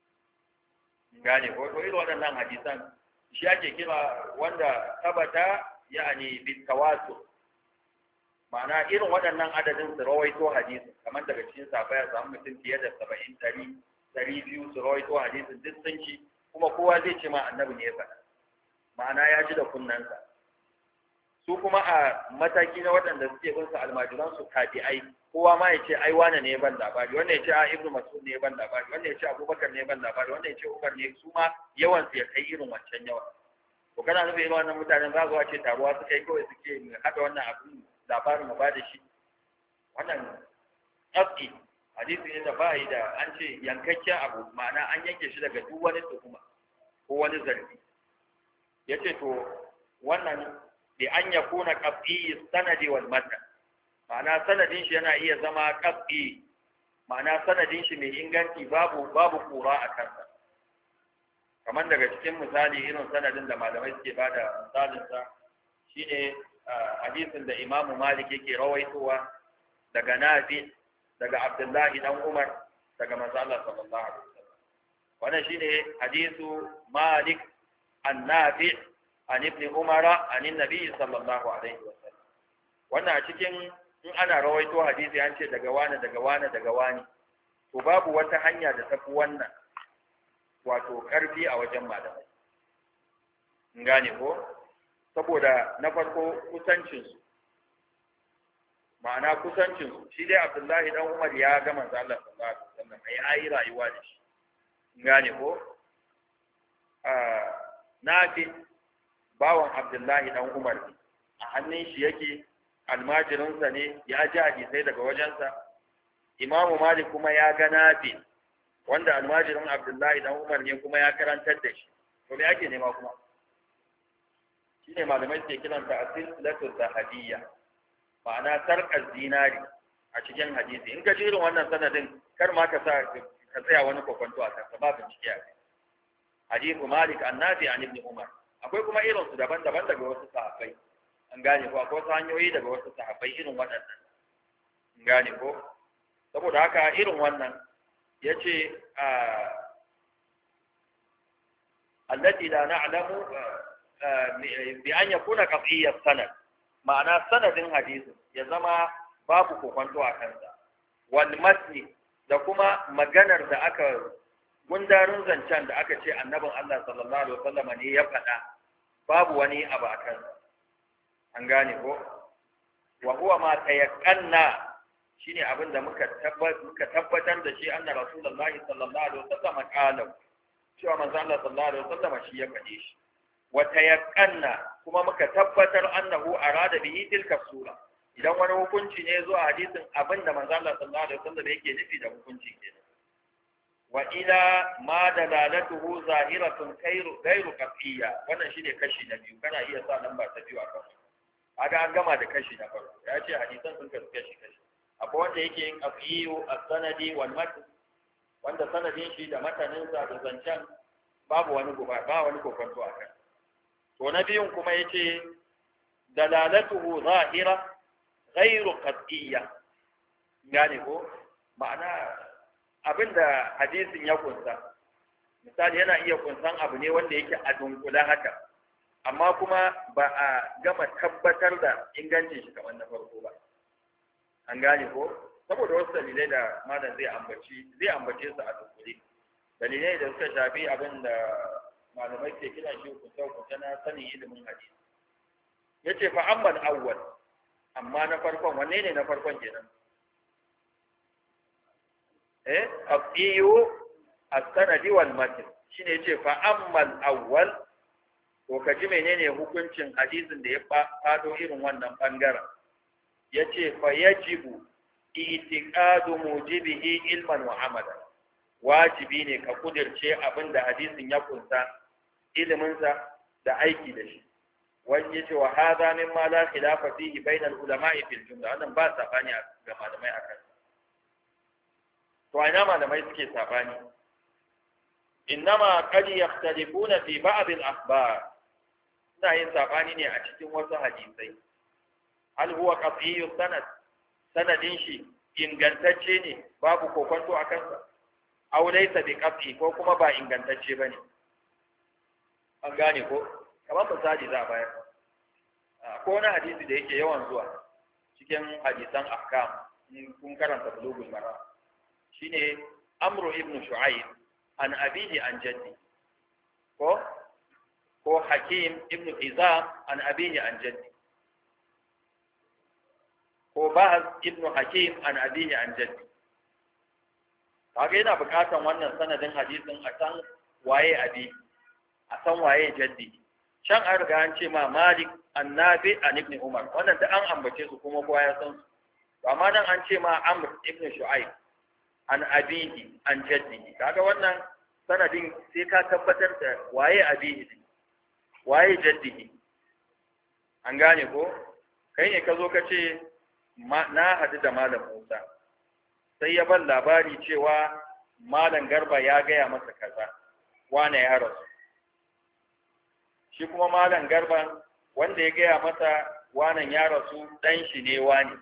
gane ko to irin waɗannan hadisan shi ake kira wanda tabbata yani bi tawatur ma'ana irin waɗannan adadin su rawaito hadisi kamar daga cikin sahabbai ya samu mutum fiye da 70 200 su rawaito hadisin duk sun ci kuma kowa zai ce ma annabi ne ya faɗa ma'ana ya ji da kunnansa su kuma a mataki na waɗanda suke bin su almajiran su tabi'ai kowa ma ya ce ai wane ne ban labari wannan ya ce a ibnu mas'ud ne ban labari wannan ya ce abubakar ne ban labari wannan ya ce umar ne su ma yawan su ya kai irin wancan yawa to kana nufin irin wannan mutanen za su ce taruwa suka yi kawai suke hada wannan abin labarin mu ba da shi wannan tsaki hadisi ne da ba yi da an ce yankakken abu ma'ana an yanke shi daga duk wani tuhuma ko wani zargi yace to wannan bi an yakuna qat'i sanadi wal matan ma'ana sanadin shi yana iya zama qat'i ma'ana sanadin shi mai inganci babu kura a kansa kamar daga cikin misali irin sanadin da malamai suke bada misalin sa shine hadisin da Imam Malik yake rawaitowa daga Nafi daga Abdullahi dan Umar daga manzo Allah sallallahu alaihi wasallam wannan shine hadisu Malik an-Nafi an ibn Umar an annabi sallallahu alaihi wasallam wannan a cikin in ana rawaito hadisi an ce daga wani to babu wata hanya da tafi wannan wato karfi a wajen malamai in gane ko saboda na farko kusancinsu ma'ana kusancinsu shi dai Abdullahi dan Umar ya ga manzo Allah sallallahu alaihi wasallam ai rayuwa da shi in gane ko Nafi bawan Abdullahi dan Umar a hannun shi yake almajirinsa ne ya ji hadisai daga wajensa Imam Malik kuma ya ga Nafi wanda almajirin Abdullahi dan Umar ne kuma ya karantar da shi to me ake nema kuma shine malamai suke kiranta asilatu zahabiyya ma'ana sarƙar zinari a cikin hadisi in ka ji irin wannan sanadin kar ma ka tsaya wani kokonto a kansa ba bincike a kai hadithu malik annabi an ibn umar akwai kuma irin su daban-daban daga wasu sahabbai an gane ko akwai wasu hanyoyi daga wasu sahabbai irin waɗannan an gane ko saboda haka irin wannan yace allati la na'lamu bi an yakuna qat'iyya sanad ma'ana sanadin hadisi ya zama babu kokonto a kansa wal matni da kuma maganar da aka gundarin zancen da aka ce annabin Allah sallallahu alaihi wasallam ne ya faɗa babu wani abu a kansa an gane ko wa huwa ma tayaqqanna shine abin da muka tabbatar da shi anna rasulullahi sallallahu alaihi wasallam qala cewa manzo Allah sallallahu alaihi wasallam shi ya faɗe shi wa tayaqqanna kuma muka tabbatar annahu arada bihi tilka sura idan wani hukunci ne zuwa hadisin abin da manzo Allah sallallahu alaihi wasallam yake nufi da hukunci kenan wa ila ma dalalatuhu zahiratun ghairu qat'iyya wannan shine kashi na biyu kana iya sa lamba ta biyu akan kaga an gama da kashi na farko ya ce hadisan sun kasu kashi akwai wanda yake yin qat'iyyu as-sanadi wal matn wanda sanadin shi da matanin sa da zancen babu wani kokonto akan to na biyun kuma yace dalalatuhu zahira ghairu qat'iyya gane ko ma'ana abinda hadisin ya kunsa misali yana iya kunsan abu ne wanda yake a dunkula haka amma kuma ba a gama tabbatar da ingancin shi kamar na farko ba an gane ko saboda wasu dalilai da malam zai ambace su a dunkule dalilai da suka shafi abin da malamai ke kira shi kunta na sanin ilimin hadisi yace fa ammal awwal amma na farkon wanne ne na farkon kenan aqiyu as-sanadi wal matn shine yace fa ammal awwal to kaji menene hukuncin hadisin da ya fado irin wannan bangaren yace fa yajibu i'tiqadu mujibihi ilman wa amalan wajibi ne ka kudirce abinda hadisin ya kunsa ilimin sa da aiki da shi wani yace wa hadha mimma la khilafa fihi bayna al-ulama'i fil jumla wannan ba sabani ga malamai akan to ina malamai suke sabani innama qad yakhtalifuna fi ba'd al-akhbar suna yin sabani ne a cikin wasu hadisai hal huwa qat'iyyu sanadin shi ingantacce ne babu kokonto akan sa aw laysa bi qat'i ko kuma ba ingantacce bane an gane ko kamar misali za a bayar ko wani hadisi da yake yawan zuwa cikin hadisan ahkam kun karanta bulugul maram shine amru ibn shu'aib an abihi an jaddi ko hakim ibn hizam an abihi an jaddi ko bahz ibn hakim an abihi an jaddi kaga yana bukatan wannan sanadin hadisin a san waye abi a san waye jaddi can an riga an ce ma malik annabi an ibn umar wannan da an ambace su kuma kowa ya san su amma nan an ce ma amr ibn shu'aib an abihi an jaddihi kaga wannan sanadin sai ka tabbatar da waye abihi din waye jaddihi an gane ko kai ne ka zo ka ce na hadu da malam Musa sai ya ban labari cewa malam Garba ya gaya masa kaza wane ya rasu shi kuma malam Garba wanda ya gaya masa wanan ya rasu dan shi ne wani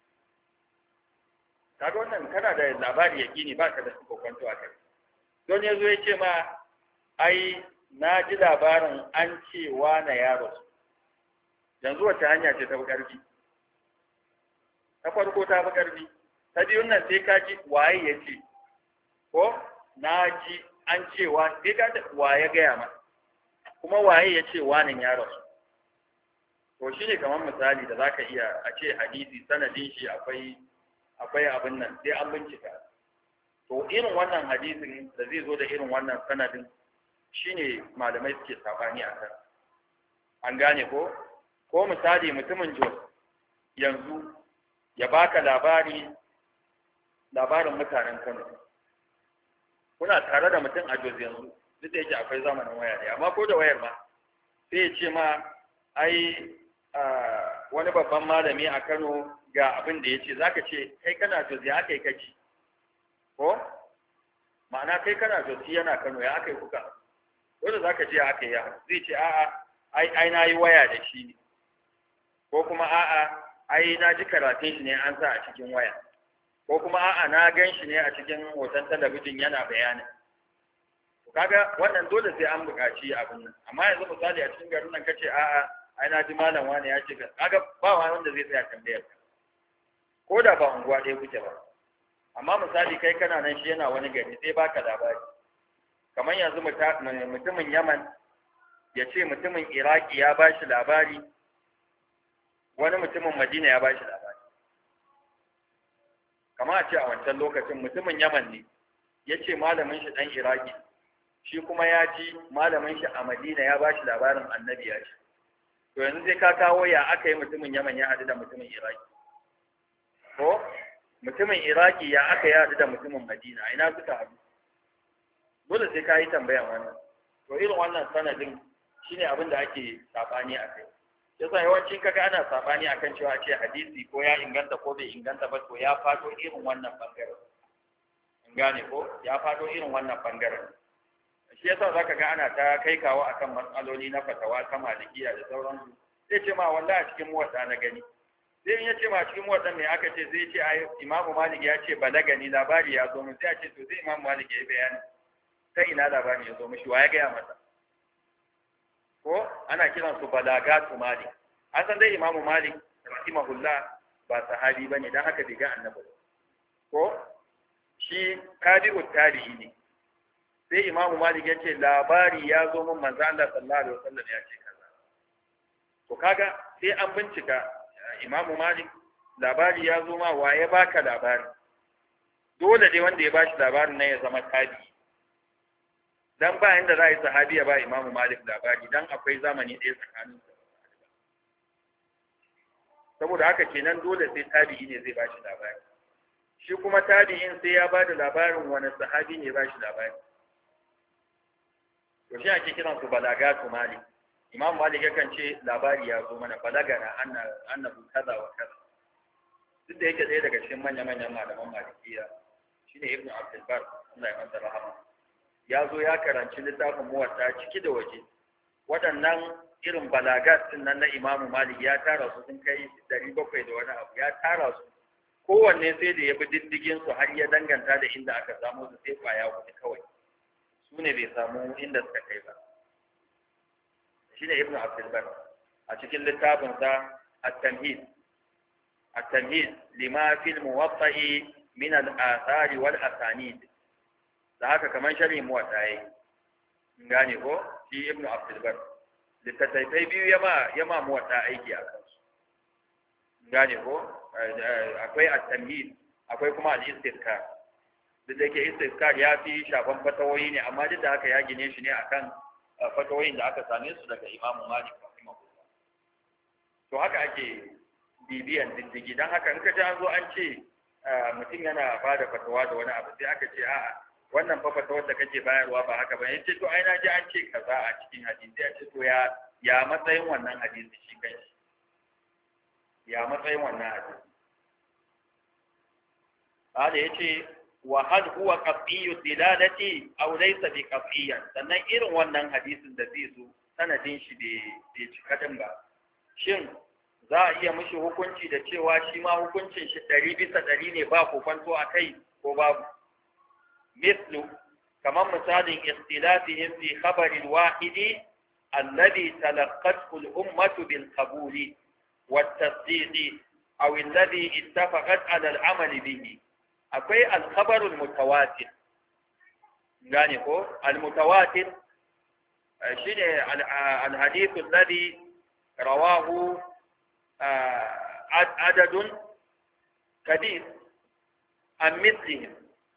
kaga wannan kana da labari yakini ba ka da kokonto a kai don yazo ya ce ma ai na ji labarin an ce wana ya rasu yanzu wata hanya ce ta karfi ta farko ta fi karfi ta biyun nan sai ka ji waye ya ce ko na ji an ce wa sai ka ji waye gaya ma kuma waye ya ce wanan ya rasu to shi ne kamar misali da zaka iya a ce hadisi sanadin shi akwai abin nan sai an bincika to irin wannan hadisin da zai zo da irin wannan sanadin shine malamai suke sabani a kan an gane ko misali mutumin Jos yanzu ya baka labarin mutanen Kano kuna tare da mutum a Jos yanzu duk da yake akwai zamanin waya ne, amma ko da wayar ma sai ya ce ma ai wani babban malami a Kano ga abin da ya ce, za ka ce kai kana Jos ya aka yi kaci ko ma'ana kai kana Jos yana Kano ya aka yi kuka, wanda za ka ce ya aka yi ya zai ce a'a ai na yi waya da shi ne, ko kuma a'a ai na ji karatun shi ne an sa a cikin waya, ko kuma a'a na gan shi ne a cikin hoton talabijin yana bayanin. Kaga wannan dole sai an buƙaci abin nan, amma yanzu misali a cikin garin nan kace a'a ai na ji malam wani ya ce kaga ba wanda zai tsaya tambayar ka, ko da ba unguwa ɗaya kuke ba. Amma misali kai kana nan shi yana wani gari sai baka labari, kamar yanzu mutumin Yaman ya ce mutumin Iraki ya ba shi labari, wani mutumin Madina ya ba shi labari. Kamar a ce a wancan lokacin mutumin Yaman ne ya ce malamin shi ɗan Iraki, shi kuma ya ji malamin shi a Madina ya ba shi labarin annabi ya ce. To yanzu sai ka kawo ya aka yi mutumin Yaman ya haɗu da mutumin Iraki, ko mutumin Iraki ya aka yi haɗu da mutumin Madina, a ina suka haɗu? Dole sai ka yi tambayan wannan. To irin wannan sanadin shine abin da ake sabani a kai. Yasa yawancin kaga ana sabani akan cewa ce hadisi ko ya inganta ko bai inganta ba, to ya fado irin wannan bangaren. In gane ko ya fado irin wannan bangaren. Shi yasa zaka ga ana ta kai kawo akan matsaloli na fatawa ta malikiya da sauransu. Sai ce ma wallahi a cikin muwatta na gani. Sai in ya ce ma a cikin muwatta me aka ce, zai ce ai Imam Malik ya ce balagani, labari ya zo mun. Sai a ce to sai Imam Malik ya yi bayani ta ina labari ya zo mishi, wa ya gaya masa? Ko ana kiran su balagatu Malik. An san dai Imam Malik rahimahullah ba sahabi bane, dan haka bai ga annabi. Ko shi tabi'ut tabi'i ne. Sai Imam Malik ya ce labari ya zo min manzo Allah sallallahu alaihi wasallam ya ce kaza. To kaga sai an bincika Imam Malik labari ya zo ma, waye baka labari? Dole dai wanda ya bashi labarin nan ya zama tabi'i. Dan ba inda za a yi sahabi ya ba Imam Malik labari, dan akwai zamani ɗaya tsakanin su. Saboda haka kenan dole sai tabi'i ne zai bashi labari. Shi kuma tabi'in sai ya ba da labarin wani sahabi ne ba shi labari. To shi ake kiran su balagatu Malik. Imam Malik yakan ce labari ya zo mana, balagana annabu kaza wa kaza. Duk da yake ɗaya daga cikin manya-manyan malaman Malikiya shine Ibn Abdul Bar, Allah ya masa rahama. Ya zo ya karanci littafin Muwatta ciki da waje. Waɗannan irin balagat din nan na Imam Malik ya tara su sun kai 700 da wani abu, ya tara su. Kowanne sai da ya bi diddigin su har ya danganta da inda aka samu su, sai kwaya huɗu kawai. Su ne bai samu inda suka kai ba. Shine Ibn Abdul Bar a cikin littafinsa At-Tamhid. At-Tamhid lima fil Muwatta'i min al-athari wal asanid. Da haka kamar sharhi Muwatta yayi. Gane ko shi Ibn Abdul Bar. Littattafai biyu yama Muwatta aiki a kansu. Gane ko akwai At-Tamhid, akwai kuma Al-Istizkar. Duk da yake Istizkar ya fi shafan fatawoyi ne, amma duk da haka ya gine shi ne akan fatawoyin da aka same su daga Imam Malik rahimahullah. To haka ake bibiyan diddigi, dan haka in ka ji an zo an ce mutum yana bada fatawa da wani abu, sai aka ce a'a wannan fa fatawar da kake bayarwa ba haka ba, yace to ai na ji an ce kaza a cikin hadisi, ya ce to ya matsayin wannan hadisi shi kanshi, ya matsayin wannan hadisi. Hada yace wa hal huwa qat'iyyu dilalati aw laysa bi qat'iyyan, sannan irin wannan hadisin da zai zo sanadin shi bai cika din ba, shin za a iya mishi hukunci da cewa shi ma hukuncin shi 100% ne ba kokonto a kai ko babu? Mislu kamar misalin ikhtilafihim fi khabari al-wahidi alladhi talaqqathu al-ummatu bil qabuli wat tasdiqi aw alladhi ittafaqat ala al-amal bihi. Akwai al-khabarul mutawatir. Gane ko al-mutawatir shine al-hadith alladhi rawahu adadun kabir an mithlihim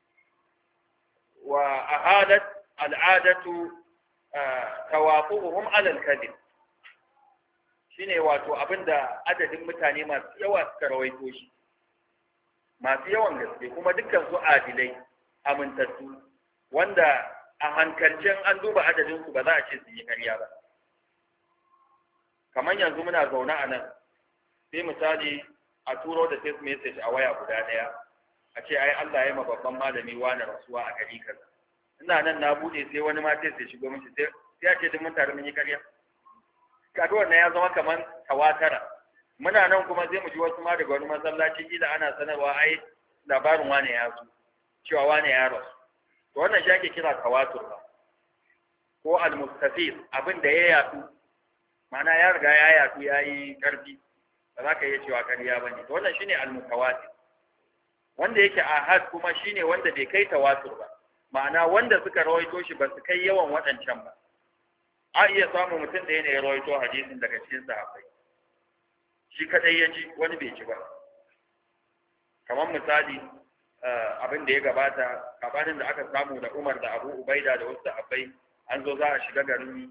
wa ahadat al'adatu tawafuhum ala al-kadhib. Shine wato abinda adadin mutane masu yawa suka rawaito shi, masu yawan gaske, kuma dukkan su adilai amintattu, wanda a hankalcen an duba adadin su ba za a ce su yi ƙarya ba. Kamar yanzu muna zaune a nan, sai misali a turo da text message a waya guda ɗaya, a ce ai Allah ya ma babban malami wani rasuwa a gari kaza. Ina nan na bude sai wani ma sai shigo mishi sai ya ce duk mun tare mun yi ƙarya. Kaga wannan ya zama kamar tawatara. Muna nan kuma sai mu ji wasu ma daga wani masallaci kila ana sanarwa ai labarin wani ya zo, cewa wani ya rasu. To wannan shi ake kira tawatur ko al-mustafid, abin da ya yatu, ma'ana ya riga ya yatu ya yi ƙarfi, ba za ka iya cewa ƙarya ba ne. To wannan shine al-mutawatir. Wanda yake ahad kuma shine wanda bai kai tawatur ba, ma'ana wanda suka rawaito shi ba su kai yawan waɗancan ba. A iya samun mutum da ya rawaito hadisin daga cikin sahabbai, shi kadai ya ji, wani bai ji ba. Kamar misali abin da ya gabata, kabarin da aka samu da Umar da Abu Ubaida da wasu sahabbai, an zo za a shiga garin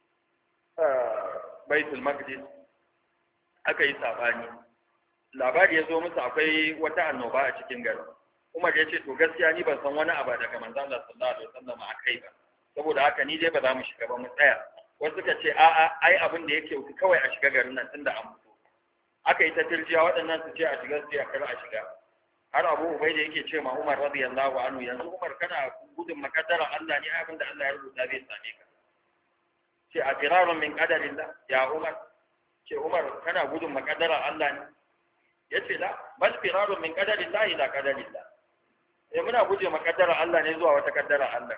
Baitul Maqdis, aka yi sabani. Labari ya zo musu akwai wata annoba a cikin garin. Umar ya ce to gaskiya ni ban san wani abu daga manzon Allah sallallahu alaihi wasallam a kai ba, saboda haka ni dai ba za mu shiga ba, mu tsaya. Wasu suka ce a'a ai abin da yake wuce kawai a shiga garin nan tunda an mutu. Aka yi ta tirjiya, waɗannan su ce a shiga, su ce a kar a shiga. Har Abu Ubaida yake ce ma Umar radiyallahu anhu, yanzu Umar kana gudun makaddara Allah ne, abin da Allah ya rubuta zai same ka. Ce a firarun min qadarillah ya Umar, ce Umar kana gudun makaddara Allah ne? Yace la, bal firarun min qadarillah ila qadarillah. Muna guje makaddara Allah ne zuwa wata kaddara Allah.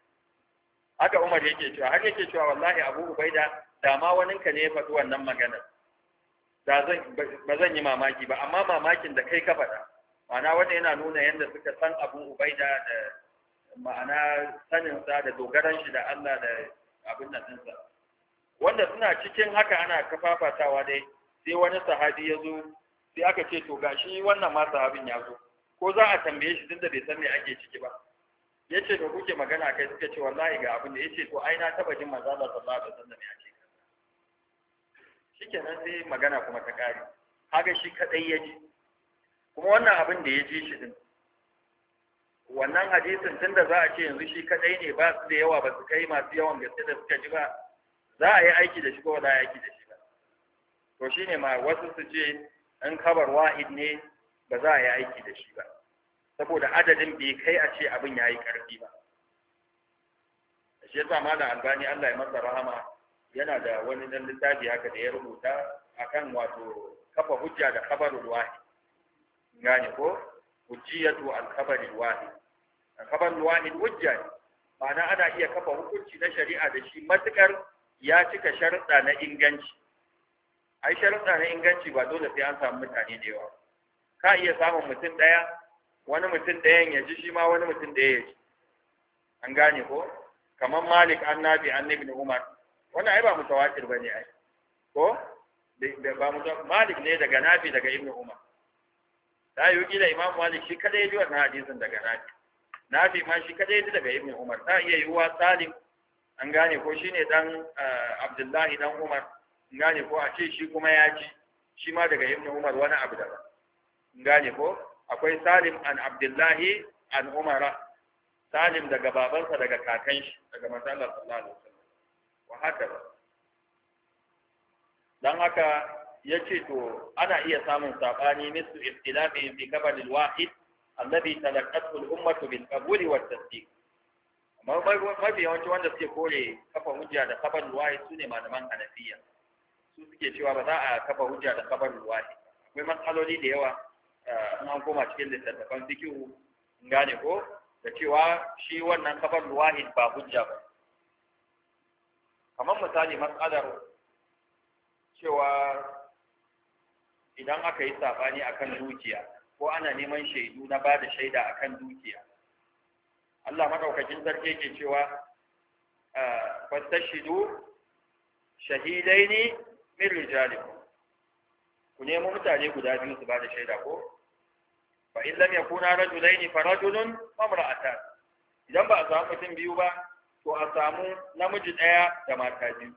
Haka Umar yake cewa, har yake cewa wallahi Abu Ubaida da ma waninka ne ya faɗi wannan maganar, da ba zan yi mamaki ba, amma mamakin da kai ka faɗa. Ma'ana wanda yana nuna yadda suka san Abu Ubaida da ma'ana saninsa da dogaran shi da Allah da abin nan ɗinsa. Wanda suna cikin haka ana kafafatawa dai, sai wani sahabi ya zo, sai aka ce to gashi wannan ma sahabin ya zo, ko za a tambaye shi tunda bai san me ake ciki ba. Ya ce to kuke magana kai, suka ce wallahi ga abin da ya ce to ai na taba jin manzo Allah sallallahu alaihi wasallam ya ce. Shikenan sai magana kuma ta kare. Kaga shi kadai ya ji. Kuma wannan abin da ya ji shi din, wannan hadisin tunda za a ce yanzu shi kadai ne, ba su da yawa, ba su kai masu yawan gaske da suka ji ba, za a yi aiki da shi ko ba za a yi aiki da shi ba. To shine ma wasu su ce in kabar wahid ne ba za a yi aiki da shi ba, saboda adadin bai kai a ce abin ya yi ƙarfi ba. Shi yasa Malam Albani Allah ya masa rahama yana da wani dan littafi haka da ya rubuta akan wato kafa hujja da khabarul wahid. Gane ko? Hujjiyatu al-khabaril wahid. Al-khabarul wahid hujja ne. Ma'ana ana iya kafa hukunci na shari'a da shi matukar ya cika sharuɗa na inganci. Ai sharuɗa na inganci ba dole sai an samu mutane da yawa. Ka iya samun mutum ɗaya, wani mutum ɗayan ya ji, shi ma wani mutum ɗaya ya ji. An gane ko? Kamar Malik an Nafi an Ibn Umar. Wannan ai ba mutawatir ba ne ai. Ko? Malik ne daga Nafi daga Ibn Umar. Ta yi kila Imam Malik shi kadai ya ji wannan hadisin daga Nafi. Nafi ma shi kadai ya ji daga Ibn Umar. Ta iya yiwuwa Salim, an gane ko, shine dan Abdullahi dan Umar. An gane ko, a ce shi kuma ya ji shi ma daga Ibn Umar wani abu daban. An gane ko? Akwai Salim an Abdullahi an Umara, Salim daga babansa daga kakan shi, daga manzon Allah sallallahu alaihi wasallam. Wa haka ba. Dan haka yace to ana iya samun sabani mislu ikhtilafi fi kabar al-wahid alladhi talaqqathu al-ummatu bil qabuli wat tasdiq. Amma mafi yawanci wanda suke kore kafa hujja da kabar al-wahid sune malaman Hanafiya. Su suke cewa ba za a kafa hujja da kabar al-wahid. Akwai matsaloli da yawa in an koma cikin littattafan fikihu, gane ko, da cewa shi wannan kabar wahid ba hujja ba. Kamar misali matsalar cewa idan aka yi sabani akan dukiya ko ana neman shaidu na ba da shaida akan dukiya, Allah madaukakin sarki yake cewa fastashidu shahidaini min rijalikum, ku nemo mutane guda biyu su ba da shaida ko fa in lam yakuna rajulaini fa rajulun wa imra'atan, idan ba a samu mutum biyu ba to a samu namiji daya da mata biyu.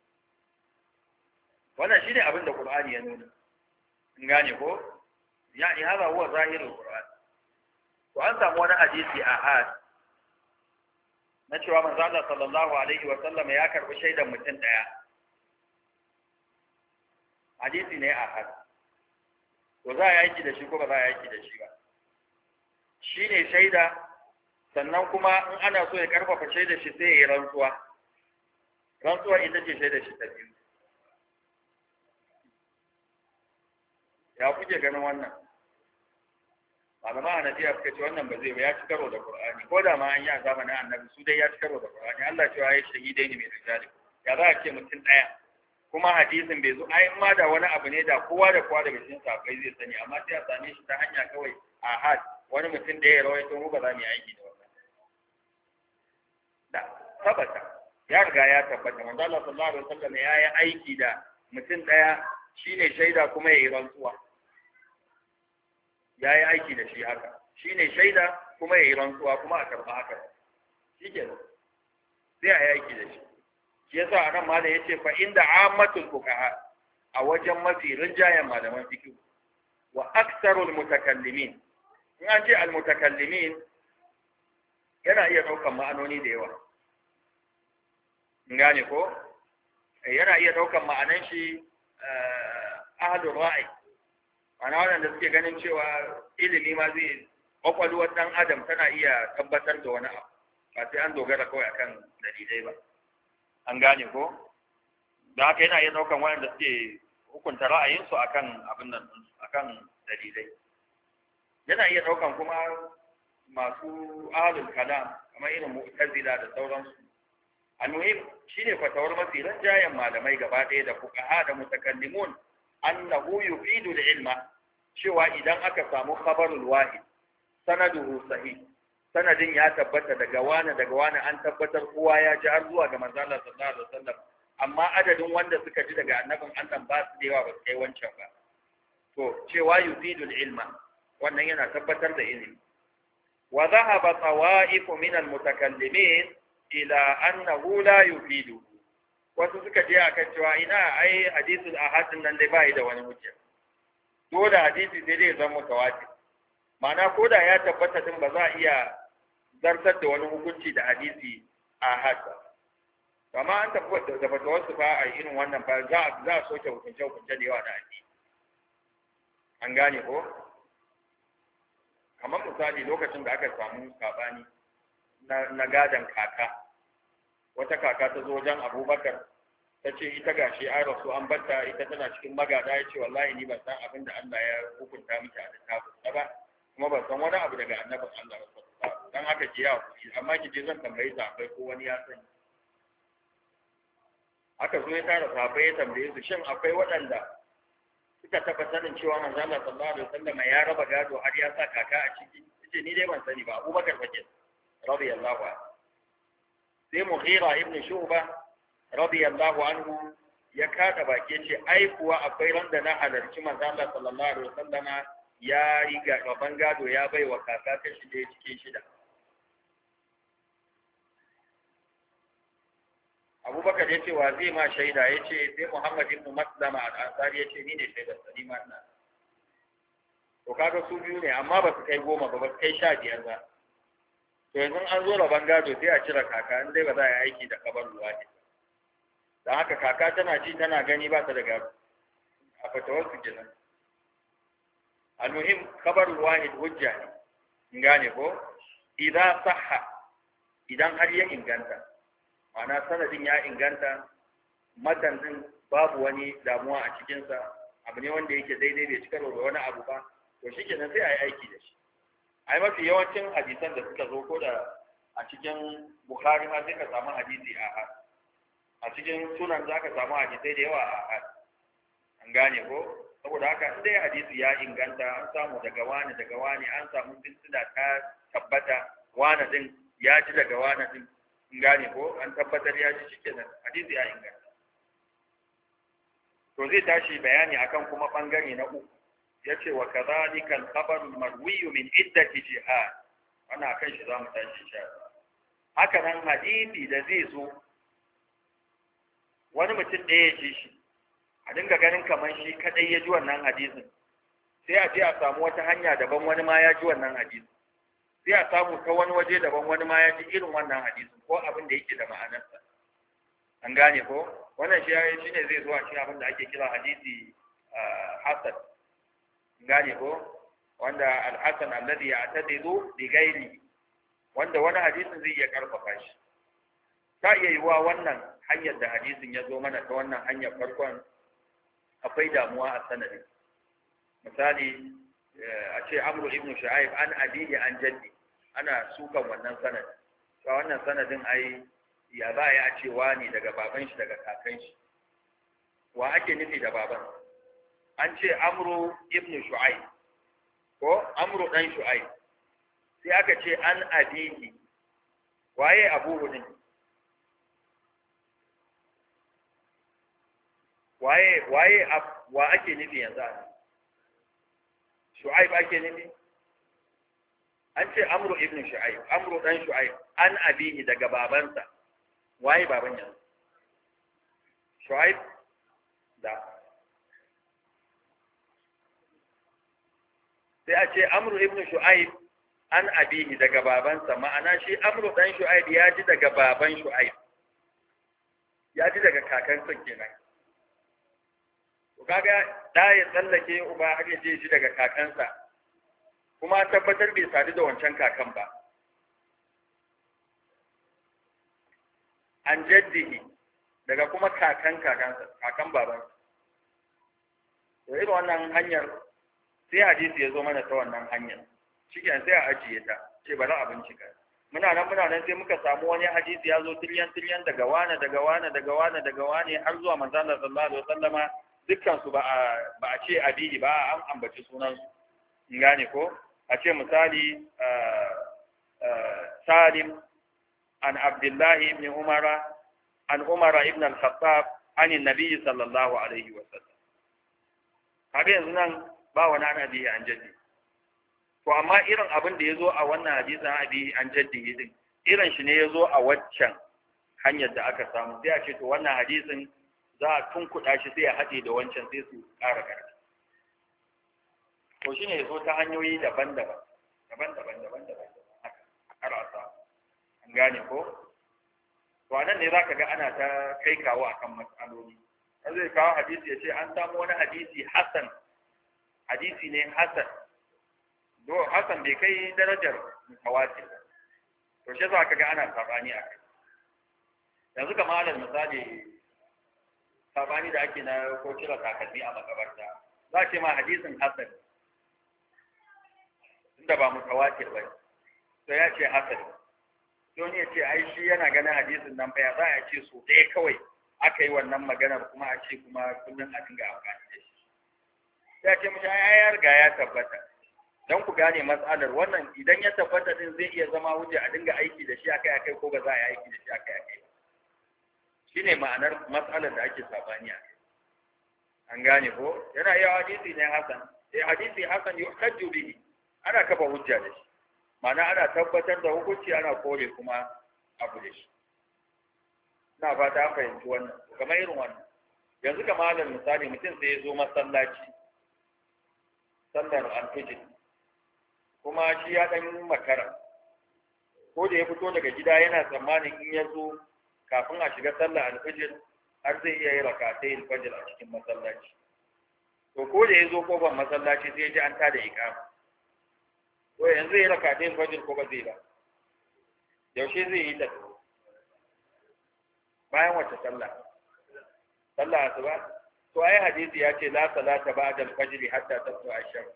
Wannan shine abin da Qur'ani ya nuna, in gane ko, yani hada huwa zahirul Qur'an. To an samu wani hadisi ahad na cewa manzo Allah sallallahu alaihi wa sallam ya karbi shaidan mutum daya hadisi ne ahad to za a yaki da shi ko ba za a yaki da shi ba shine shaida sannan kuma in ana so ya karfafa shaidar shi sai ya yi rantsuwa ita ce shaidar shi ta biyu ya kuke ganin wannan malama hanafiya suka ce wannan ba zai ba ya ci karo da qur'ani ko da ma an yi a zamanin annabi su dai ya ci karo da qur'ani Allah cewa ya shahidai ne mai rijali ya za a ce mutum daya kuma hadisin bai zo ai ma da wani abu ne da kowa da kowa daga cikin sahabbai zai sani amma sai a same shi ta hanya kawai ahad wani mutum da ya rawaito mu ba za mu yi aiki da wannan da tabbata ya riga ya tabbata manzo Allah sallallahu alaihi wasallam ya yi aiki da mutum daya shine shaida kuma ya yi rantsuwa ya yi aiki da shi haka shine shaida kuma ya yi rantsuwa kuma a karɓa haka shi ke sai a yi aiki da shi shi yasa a nan malam ya ce fa inda ammatul fuqaha a wajen mafi rinjayen malaman fiqh wa aksarul mutakallimin in an ce al mutakallimin yana iya ɗaukan ma'anoni da yawa in gane ko yana iya ɗaukan ma'anan shi ahlul ra'i ana waɗanda suke ganin cewa ilimi ma zai kwakwalwar ɗan adam tana iya tabbatar da wani abu ba sai an dogara kawai akan dalilai ba an gane ko da haka yana iya ɗaukan waɗanda suke hukunta ra'ayinsu akan abin nan akan dalilai yana iya ɗaukan kuma masu ahlul kalam kamar irin mu'tazila da sauransu almuhim shine fatawar mafi rinjayen malamai gaba ɗaya da fuqaha da mutakallimun annahu yufidu al-ilma cewa idan aka samu khabarul wahid sanaduhu sahih sanadin ya tabbata daga wani an tabbatar kowa ya ji har zuwa ga manzo Allah sallallahu alaihi wasallam amma adadin wanda suka ji daga annabin Allah ba su da yawa ba su kai wancan ba to cewa yufidu al-ilma wannan yana tabbatar da ilimi wa dhahaba tawa'if min al-mutakallimin ila annahu la yufidu wasu suka je akan cewa ina ai hadisul ahad nan dai bai da wani hujja dole hadisi sai dai zama mutawatir ma'ana ko da ya tabbata din ba za a iya zartar da wani hukunci da hadisi ahad ba amma an tabbata da fatawar su fa a irin wannan ba za a soke hukunce da yawa da hadisi an gane ko kamar misali lokacin da aka samu sabani na gadan kaka wata kaka ta zo wajen Abubakar ta ce ita gashi an rasu an batta ita tana cikin magada ya ce wallahi ni ban san abin da Allah ya hukunta miki a littafin ba kuma ban san wani abu daga annabin Allah ba dan haka ki yawo amma ki je zan tambaye ta akwai ko wani ya sani aka zo ya tara sahabbai ya tambaye su shin akwai waɗanda suka taɓa sanin cewa manzo Allah sallallahu alaihi wasallam ya raba gado har ya sa kaka a ciki yace ni dai ban sani ba Abubakar fa ke radiyallahu anhu sai Mughira ibn Shu'ba radiyallahu anhu ya kada baki ce ai kuwa akwai randa na halarci manzo Allah sallallahu alaihi wasallama ya riga gaban gado ya bai wa kaka kashi da cikin shida Abubakar ya ce wa zai ma shaida ya ce sai Muhammad ibn Maslama al-Ansari ya ce ni ne shaidar salima na to kaga su biyu ne amma ba su kai 10 ba ba su kai 15 ba to yanzu an zo rabon gado sai a cire kaka in dai ba za a yi aiki da kabar ruwa ne don haka kaka tana ji tana gani ba ta da gado a fatawar su kenan almuhim kabar wahid hujja ne in gane ko idan sahha idan har ya inganta ma'ana sanadin ya inganta matan din babu wani damuwa a cikinsa abu ne wanda yake daidai bai cika da wani abu ba to shikenan sai a yi aiki da shi ai mafi yawancin hadisan da suka zo ko da a cikin Bukhari ma sai ka samu hadisi a cikin sunan za ka samu hadisai da yawa an gane ko saboda haka in dai hadisi ya inganta an samu daga wani an samu silsila ta tabbata wani din ya ji daga wani din in gane ko an tabbatar ya ji shikenan hadisi ya inganta to zai tashi bayani akan kuma bangare na uku yace wa kadhalika al-khabar al-marwi min iddati jihad ana kan shi zamu tashi insha haka nan hadisi da zai zo wani mutum da ya ji shi a dinga ganin kamar shi kadai ya ji wannan hadisin sai a je a samu wata hanya daban wani ma ya ji wannan hadisin sai a samu ta wani waje daban wani ma ya ji irin wannan hadisin ko abin da yake da ma'anarsa an gane ko wannan shi ne zai zuwa shi abin da ake kira hadisi hasan an gane ko wanda al-hasan alladhi ya'tadidu bi ghairi wanda wani hadisin zai iya karfafa shi ta iya yiwa wannan hanyar da hadisin ya zo mana ta wannan hanyar farkon akwai damuwa a sanadin misali a ce amru ibn shu'aib an abihi an jaddi ana sukan wannan sanadin to wannan sanadin ai ya ba ya ce wani daga baban shi daga kakan shi wa ake nufi da baban an ce amru ibn shu'aib ko amru dan shu'aib sai aka ce an abihi waye abuhu ne wa ake nufi yanzu shu'aib ake nufi an ce amru ibn shu'aib amru dan shu'aib an abihi daga babansa waye baban yanzu shu'aib da sai a ce amru ibn shu'aib an abihi daga babansa ma'ana shi amru dan shu'aib ya ji daga baban shu'aib ya ji daga kakansa kenan kaga da ya tsallake uba har ya je shi daga kakansa kuma tabbatar bai sadu da wancan kakan ba an jaddihi daga kuma kakansa kakan babansa to irin wannan hanyar sai hadisi ya zo mana ta wannan hanyar cikin sai a ajiye ta ce bari a bincika muna nan sai muka samu wani hadisi ya zo tiryan daga wane har zuwa manzon Allah sallallahu alaihi wasallama dukkan su ba a ce abihi ba an ambaci sunan su in gane ko a ce misali Salim an Abdullah ibn Umara an Umara ibn al-Khattab an annabi sallallahu alaihi wasallam kaga yanzu nan ba wani annabi an jaddi to amma irin abin da yazo a wannan hadisin abi an jaddi din irin shi ne yazo a waccan hanyar da aka samu sai a ce to wannan hadisin za a tunkuɗa shi sai a haɗe da wancan sai su ƙara ƙarfi to shine yazo ta hanyoyi daban-daban haka har a samu an gane ko to anan ne zaka ga ana ta kai kawo akan matsaloli zai kawo hadisi ya ce an samu wani hadisi hasan hadisi ne hasan do hasan bai kai darajar mutawatir to shi za ka ga ana sabani a kai yanzu kamar alal misali sabani da ake na ko cire takalmi a makabarta za ce ma hadisin hasan inda ba mutawatir ba to ya ce hasan don ya ce ai shi yana ganin hadisin nan baya za a ce so ɗaya kawai aka yi wannan maganar kuma a ce kuma kullum a dinga amfani da shi ya ce mashi ya riga ya tabbata don ku gane matsalar wannan idan ya tabbata din zai iya zama wuce a dinga aiki da shi akai ko ba za a yi aiki da shi akai shine ma'anar matsalar da ake sabani a kai an gane ko yana iya hadisi ne hasan hadisi hasan yuhtajju bihi ana kafa hujja da shi ma'ana ana tabbatar da hukunci ana kore kuma abu da shi ina fata an fahimci wannan kamar irin wannan yanzu kamar alal misali mutum sai ya zo masallaci sallar alfijir kuma shi ya ɗan makara ko da ya fito daga gida yana tsammanin in ya zo kafin a shiga sallar alfijir har zai iya yi rakatai alfajir a cikin masallaci to ko da ya zo kofar masallaci sai ya ji an tada iqama to yanzu zai yi rakatai alfajir ko ba zai ba yaushe zai yi ta bayan wacce sallah asuba to ai hadisi ya ce la salata ba'da al-fajr hatta tatlu ash-shams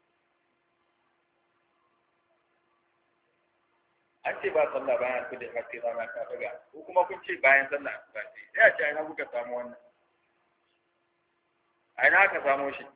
an ce ba sallah bayan al-fajr har sai rana ta daga ko kuma kun ce bayan sallah asuba sai ya ce ai na kuka samu wannan ai na ka samu shi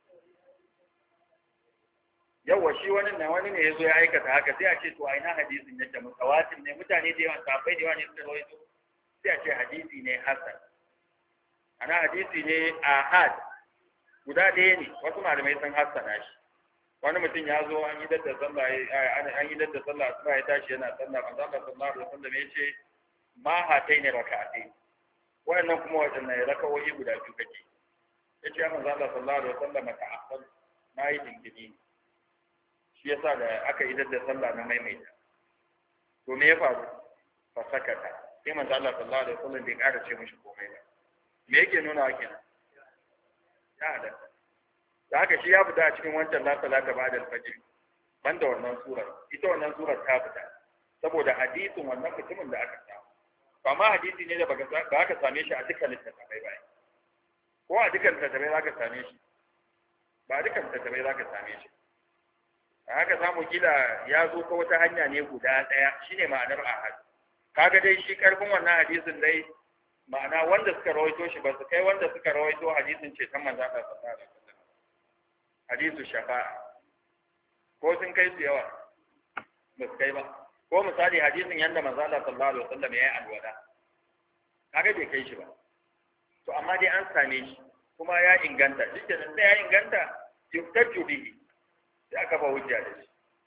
yawa shi wani ne yazo ya aikata haka sai a ce to ai na hadisin yake mutawatir ne mutane da yawa safai da yawa ne suka rawaito sai a ce hadisi ne hasan ana hadisi ne ahad guda ɗaya ne wasu malamai sun hassana shi wani mutum ya zo an yi dadda sallah asuba ya tashi yana sallah manzo Allah sallallahu alaihi wasallam ya ce ma hataini raka'atai wannan kuma wadannan raka'o'i guda biyu kake yace manzo Allah sallallahu alaihi wasallam ta'akhkhar na yi jinkiri shi yasa da aka idar da sallah na maimaita to me ya faru fa sakata sai manzo Allah sallallahu alaihi wasallam bai ƙara ce mishi komai ba me yake nuna wa kenan ya halatta da haka shi ya fita a cikin wancan la salata ba'da al-fajr banda wannan surar ita wannan surar ta fita saboda hadisin wannan mutumin da aka samu amma hadisi ne da ba ka same shi a dukkan littattafai ba ko a dukkan littattafai za ka same shi ba a dukkan littattafai za ka same shi a haka samu kila ya zo ta wata hanya ne guda ɗaya shine ma'anar ahad kaga dai shi karfin wannan hadisin dai ma'ana wanda suka rawaito shi ba su kai wanda suka rawaito hadisin ce san manzo Allah sallallahu alaihi wasallam hadisu shafa'a ko sun kai su yawa ba su kai ba ko misali hadisin yanda manzo Allah sallallahu alaihi wasallam ya yi alwala kaga bai kai shi ba to amma dai an same shi kuma ya inganta duk da sai ya inganta yuktaju bihi sai aka ba hujja da shi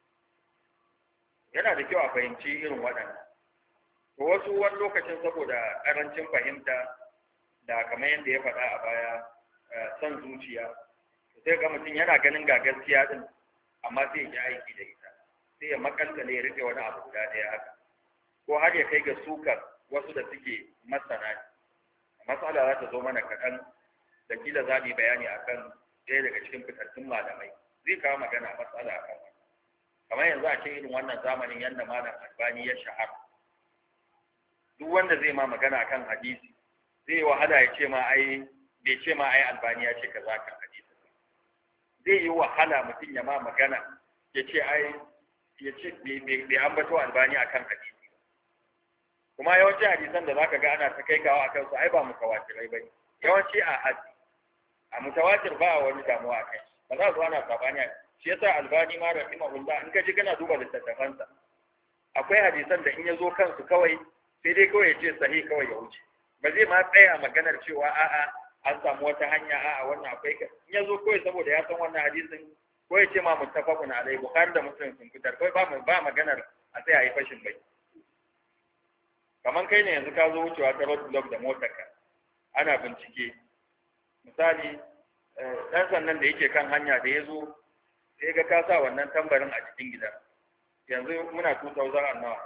yana da kyau a fahimci irin waɗannan to wasu wani lokacin saboda ƙarancin fahimta da kamar yadda ya faɗa a baya son zuciya sai ga mutum yana ganin ga gaskiya din amma sai ya aiki da ita sai ya makalkale ya rike wani abu guda ɗaya haka ko har ya kai ga sukar wasu da suke masana matsala za ta zo mana kaɗan da kila za mu yi bayani akan ɗaya daga cikin fitattun malamai zai kawo magana matsala akan kamar yanzu a cikin irin wannan zamanin yadda malam albani ya shahara duk wanda zai ma magana akan hadisi zai yi wahala ya ce ma ai bai ce ma ai albani ya ce kaza kan hadisi zai yi wahala mutum ya ma magana ya ce ai ya ce bai ambato albani akan hadisi kuma yawanci hadisan da zaka ga ana ta kai kawo akan su ai ba mutawatirai bane yawanci a hadisi a mutawatir ba wani damuwa akai ba za su ana sabani shi yasa albani ma rahimahullah in ka ji kana duba littattafansa akwai hadisan da in ya zo kansu kawai sai dai kawai ya ce sahi kawai ya wuce ba zai ma tsaya maganar cewa a'a an samu wata hanya a'a wannan akwai ka in ya zo kawai saboda ya san wannan hadisin ko ya ce ma muttafaqun alai bukhari da muslim sun fitar kawai ba maganar a tsaya yi fashin bai kaman kai ne yanzu ka zo wucewa ta road block da motarka ana bincike misali dan sannan da yake kan hanya da ya zo sai ga ka sa wannan tambarin a cikin gida yanzu muna 2000 nawa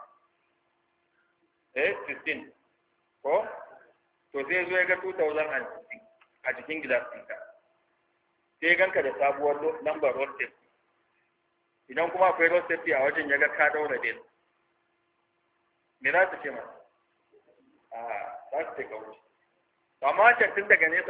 16 ko to sai zo ya ga 2016 a cikin gilas ɗinka sai ganka da sabuwar lambar road safety idan kuma akwai road safety a wajen ya ga ka daura bel me za su ce ma za su ce ka wuce amma can tun daga nesa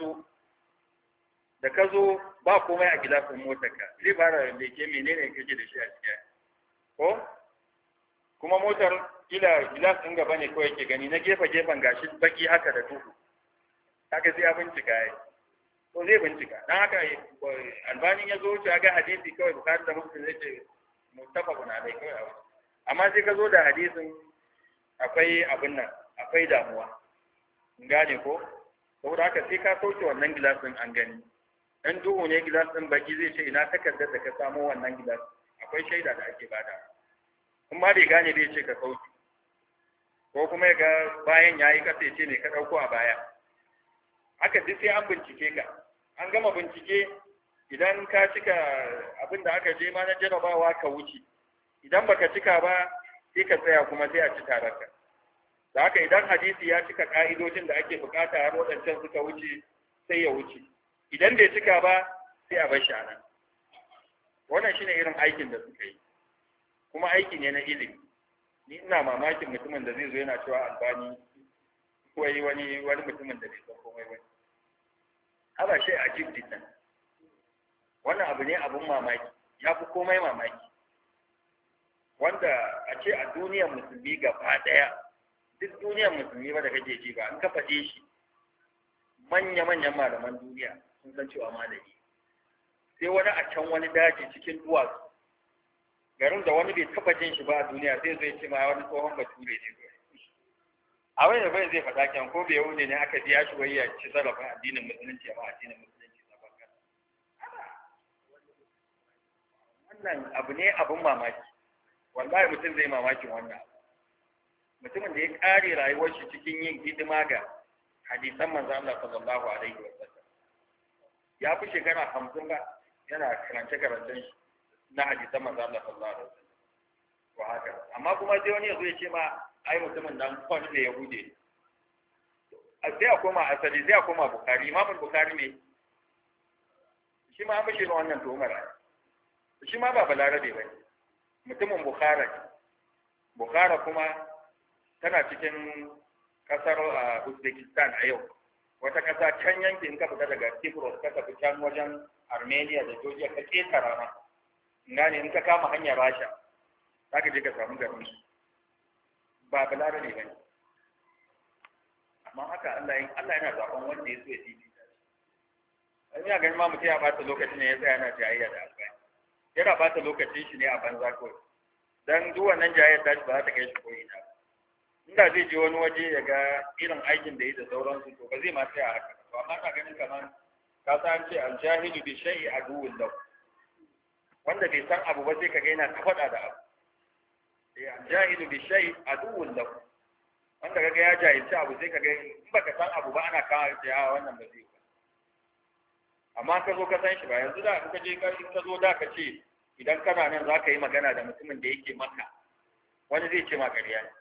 da ka zo ba komai a gilasin motarka zai fara leke menene kake da shi a cikin ko kuma motar kila gilas ɗin gaba ne kawai ke gani na gefen gashi baki haka da duhu haka sai ya bincika ya ko zai bincika dan haka albani ya zo wuce ga hadisi kawai bukari da muslim zai ce muttafaqun alai kawai amma sai ka zo da hadisin akwai abin nan akwai damuwa gane ko saboda haka sai ka sauke wannan gilas ɗin an gani dan duhu ne gilas ɗin baki zai ce ina takardar da ka samo wannan gilas akwai shaida da ake bada in ma bai gane bai ce ka sauki ko kuma ga bayan yayi kasa ce ne ka dauko a baya haka duk sai an bincike ka an gama bincike idan ka cika abin da aka je ma na jarabawa ka wuce idan baka cika ba sai ka tsaya kuma sai a ci tararka da haka idan hadisi ya cika ka'idojin da ake bukata har waɗancan suka wuce sai ya wuce idan bai cika ba sai a bar shi a nan wannan shine irin aikin da suka yi kuma aiki ne na ilimi ni ina mamakin mutumin da zai zo yana cewa albani ko wani mutumin da bai san komai ba haba shi a jib dinnan wannan abu ne abun mamaki ya fi komai mamaki wanda a ce a duniyar musulmi gaba daya duk duniyar musulmi ba da kake ji ba in ka faɗe shi manya-manyan malaman duniya sun san cewa malami sai wani a can wani daji cikin duwatsu garin da wani bai taba jin shi ba a duniya sai zai ce ma wani tsohon bature ne a wani da bai zai faɗa kyan ko bai wuce ne aka biya shi wai ya ci zarafin addinin musulunci amma addinin musulunci na bangare wannan abu ne abun mamaki wallahi mutum zai mamakin wannan mutumin da ya kare rayuwar shi cikin yin hidima ga hadisan manzo Allah sallallahu alaihi wa sallam ya fi shekara 50 ba yana karance shi na hadisan manzo Allah sallallahu alaihi wasallam wa haka amma kuma sai wani yazo ya ce ma ai mutumin nan kwan da Yahudi sai a koma asali sai a koma Bukhari Imam Bukhari ne shi ma an bashi wannan tuhumar shi ma ba balarabe ba mutumin Bukhara kuma tana cikin kasar Uzbekistan a yau wata kasa can yankin ka fita daga Cyprus ka tafi can wajen Armenia da Georgia ka ketara ma ngane in ka kama hanyar Rasha zaka je ka samu garin ba balarabe ba amma haka Allah yana zaben wanda ya so ya fifita shi ina ganin ma mutum ya bata lokacin ne ya tsaya yana jayayya da alƙali yana bata lokacin shi ne a banza kawai dan duk wannan jayayyar ta ba za ta kai shi ko ina inda zai je wani waje ya ga irin aikin da yi da sauransu to ba zai ma tsaya haka to amma ina ganin kamar ka san ce aljahilu bi shay'i aduwwun lahu wanda bai san abu ba sai kaga yana ta faɗa da abu aljahilu bi shay'i aduwwun lahu wanda kaga ya jahilci abu sai kaga in baka san abu ba ana kawo ce a wannan ba zai ba amma ka zo ka san shi ba yanzu da in ka je ka zo da ka ce idan kana nan za ka yi magana da mutumin da yake maka wani zai ce ma ƙarya ne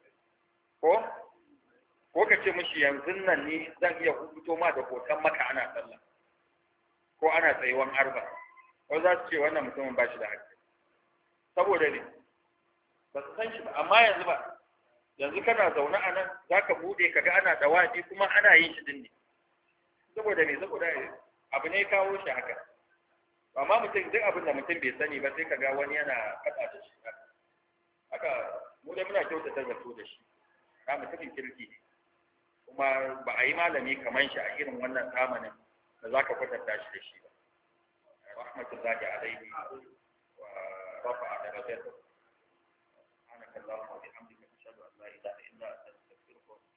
ko ka ce mishi yanzu nan ni zan iya fito ma da hoton maka ana sallah ko ana tsayuwan arba ko za su ce wannan mutumin ba shi da haƙƙi saboda ne ba su san shi ba amma yanzu kana zaune a nan za ka buɗe ka ga ana dawafi kuma ana yin shi din ne saboda abu ne kawo shi haka amma mutum duk abin da mutum bai sani ba sai ka ga wani yana faɗa da shi haka mu da muna kyautata zato da shi na mutumin kirki ne kuma ba a yi malami kamar shi a irin wannan zamanin da za ka kwatanta shi da shi ba rahmatullahi alaihi wa rafa'a darajatahu subhanaka allahumma wa bihamdika ashhadu an la ilaha illa anta astaghfiruka wa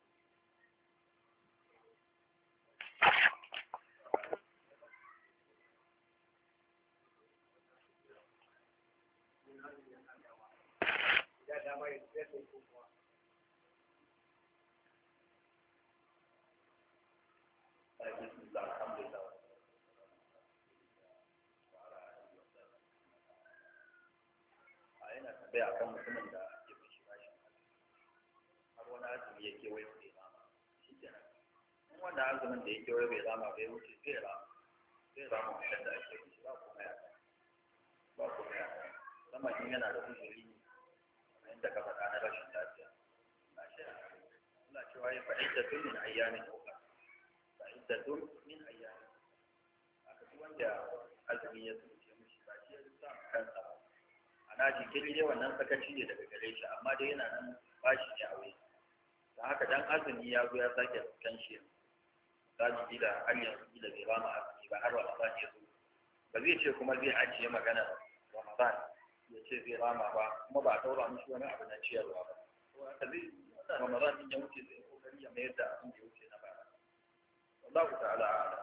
bai a kan mutumin da ya fi shi bashi har wani azumi ya kewaye bai rama shi kenan in wanda azumin da ya kewaye bai rama bai wuce zai rama wancan da ake wuce ba kuma ya sama in yana da uzuri ne kamar yadda ka faɗa na rashin lafiya na shi Allah cewa ya fa'iddatun min ayyamin ukhra fa'iddatun min ayyamin aka duk wanda azumi ya tsuce mishi ba shi ya sa kansa na jikin dai wannan sakaci ne daga gare shi amma dai yana nan bashi ne a wuri don haka dan azumi ya zo ya sake kan shi zalimi da har yanzu da bai rama azumi ba har Ramadan ya zo ba zai ce kuma zai ajiye magana Ramadan ya ce zai rama ba kuma ba a daura mishi wani abu na ciyarwa ba to haka zai Ramadan din ya wuce zai kokari ya mayar da abin da ya wuce na baya wallahu ta'ala a'lam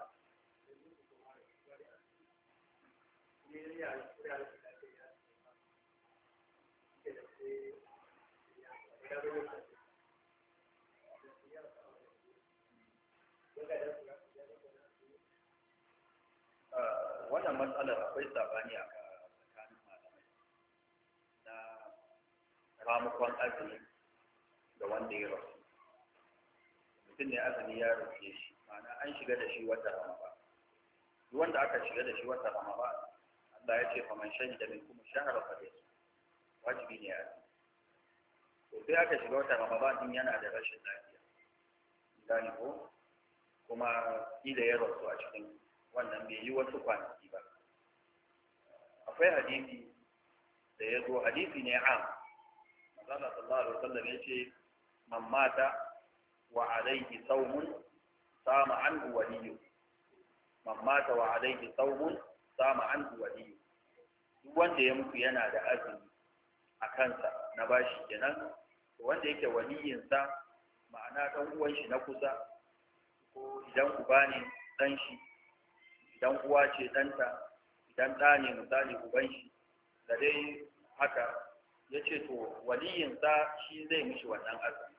wannan matsalar akwai sabani a tsakanin malamai na ramukon azumi da wanda ya rasu mutum ne azumi ya rufe shi ma'ana an shiga da shi wata Ramadan duk wanda aka shiga da shi wata Ramadan Allah ya ce faman shahida minkum shahra falyasum wajibi ne azumi to sai aka shiga wata Ramadan din yana da rashin lafiya gani ko kuma kila ya rasu a cikin wannan bai yi wasu kwanaki ba akwai hadisi da ya zo hadisi ne am manzala sallallahu alaihi wasallam ya ce man mata wa alaihi sawmun sama anhu waliyyu man mata wa alaihi sawmun sama anhu waliyyu duk wanda ya mutu yana da azumi a kansa na bashi kenan wanda yake waliyinsa ma'ana dan uwan shi na kusa ko idan uba ne dan shi idan uwa ce danta idan ɗa ne misali uban shi da dai haka ya ce to waliyinsa shi zai mishi wannan azumi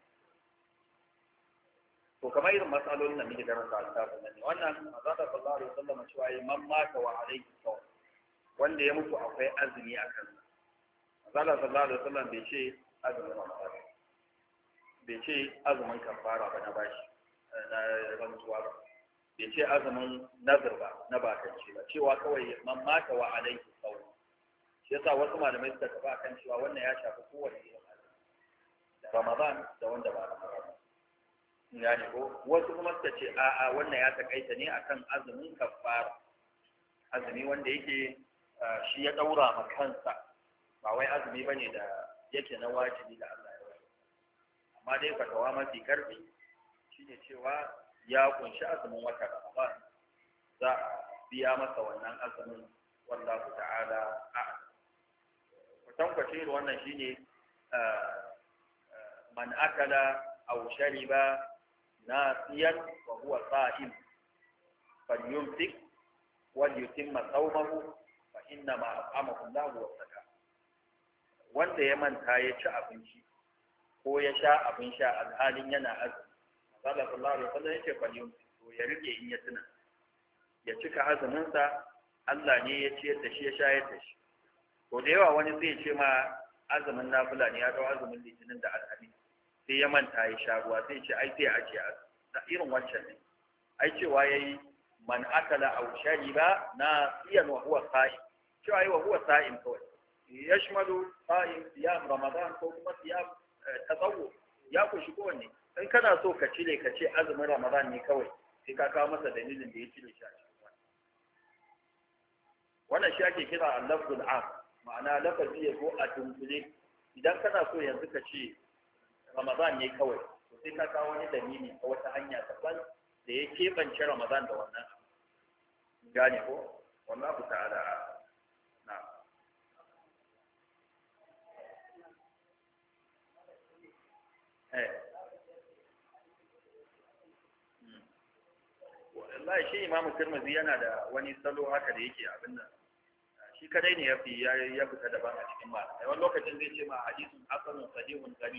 to kamar irin matsalolin da muke karanta a littafin nan ne wannan manzo sallallahu alaihi wasallam cewa yi man mata wa alaihi saw wanda ya mutu akwai azumi a kansa. Allah sallallahu alaihi wasallam bai ce azumin Ramadan, bai ce azumin kafara ba na bashi na rantsuwa ba, bai ce azumin nazar ba na bakance ba, cewa kawai man mata wa alaihi sawm. Shi yasa wasu malamai suka tafi akan cewa wannan ya shafi kowane irin azumi, da Ramadan da wanda ba Ramadan. Gane ko wasu kuma suka ce a'a wannan ya takaita ne akan azumin kafara, azumi wanda yake shi ya daura ma kansa, ba wai azumi bane da yake na wajibi da Allah ya wajaba. Amma dai fatawa mafi karfi shine cewa ya kunshi azumin wata Ramadan, za a biya masa wannan azumin, wallahu ta'ala a'lam. Kwatankwacin wannan shine man akala aw shariba nasiyan wa huwa sa'im falyumsik wal yutimma sawmahu fa inna ma at'amahu Allah wa saka. Wanda ya manta ya ci abinci ko ya sha abin sha alhalin yana azumi, Allah sallallahu alaihi wasallam yace falyumsik, to ya rike in ya tuna, ya cika azumin sa, Allah ne ya ciyar da shi ya shayar da shi. To da yawa wani zai ce ma azumin nafila ne, ya dau azumin litinin da alhamis sai ya manta ya sha ruwa, sai ce ai sai a ce da irin wancan ne. Ai cewa yayi man akala aw shariba nasiyan wa huwa sa'im, cewa yayi wa huwa sa'im kawai, yashmalu sa'im siyam ramadan ko kuma siyam tatawwu, ya kushi kowanne. In kana so ka cire ka ce azumin ramadan ne kawai, sai ka kawo masa dalilin da ya cire shi a cikin wannan shi ake kira al-lafzul am, ma'ana lafazi ya zo a dunkule. Idan kana so yanzu ka ce Ramadan ne kawai, to sai ka kawo wani dalili ta wata hanya daban da ya keɓance Ramadan da wannan. Gane ko? Wallahu ta'ala na. Wallahi shi Imam Tirmidhi yana da wani salo haka da yake abin nan. Shi kadai ne ya fita daban a cikin malamai. Wani lokacin zai ce ma hadisun hasanun sahihun gari,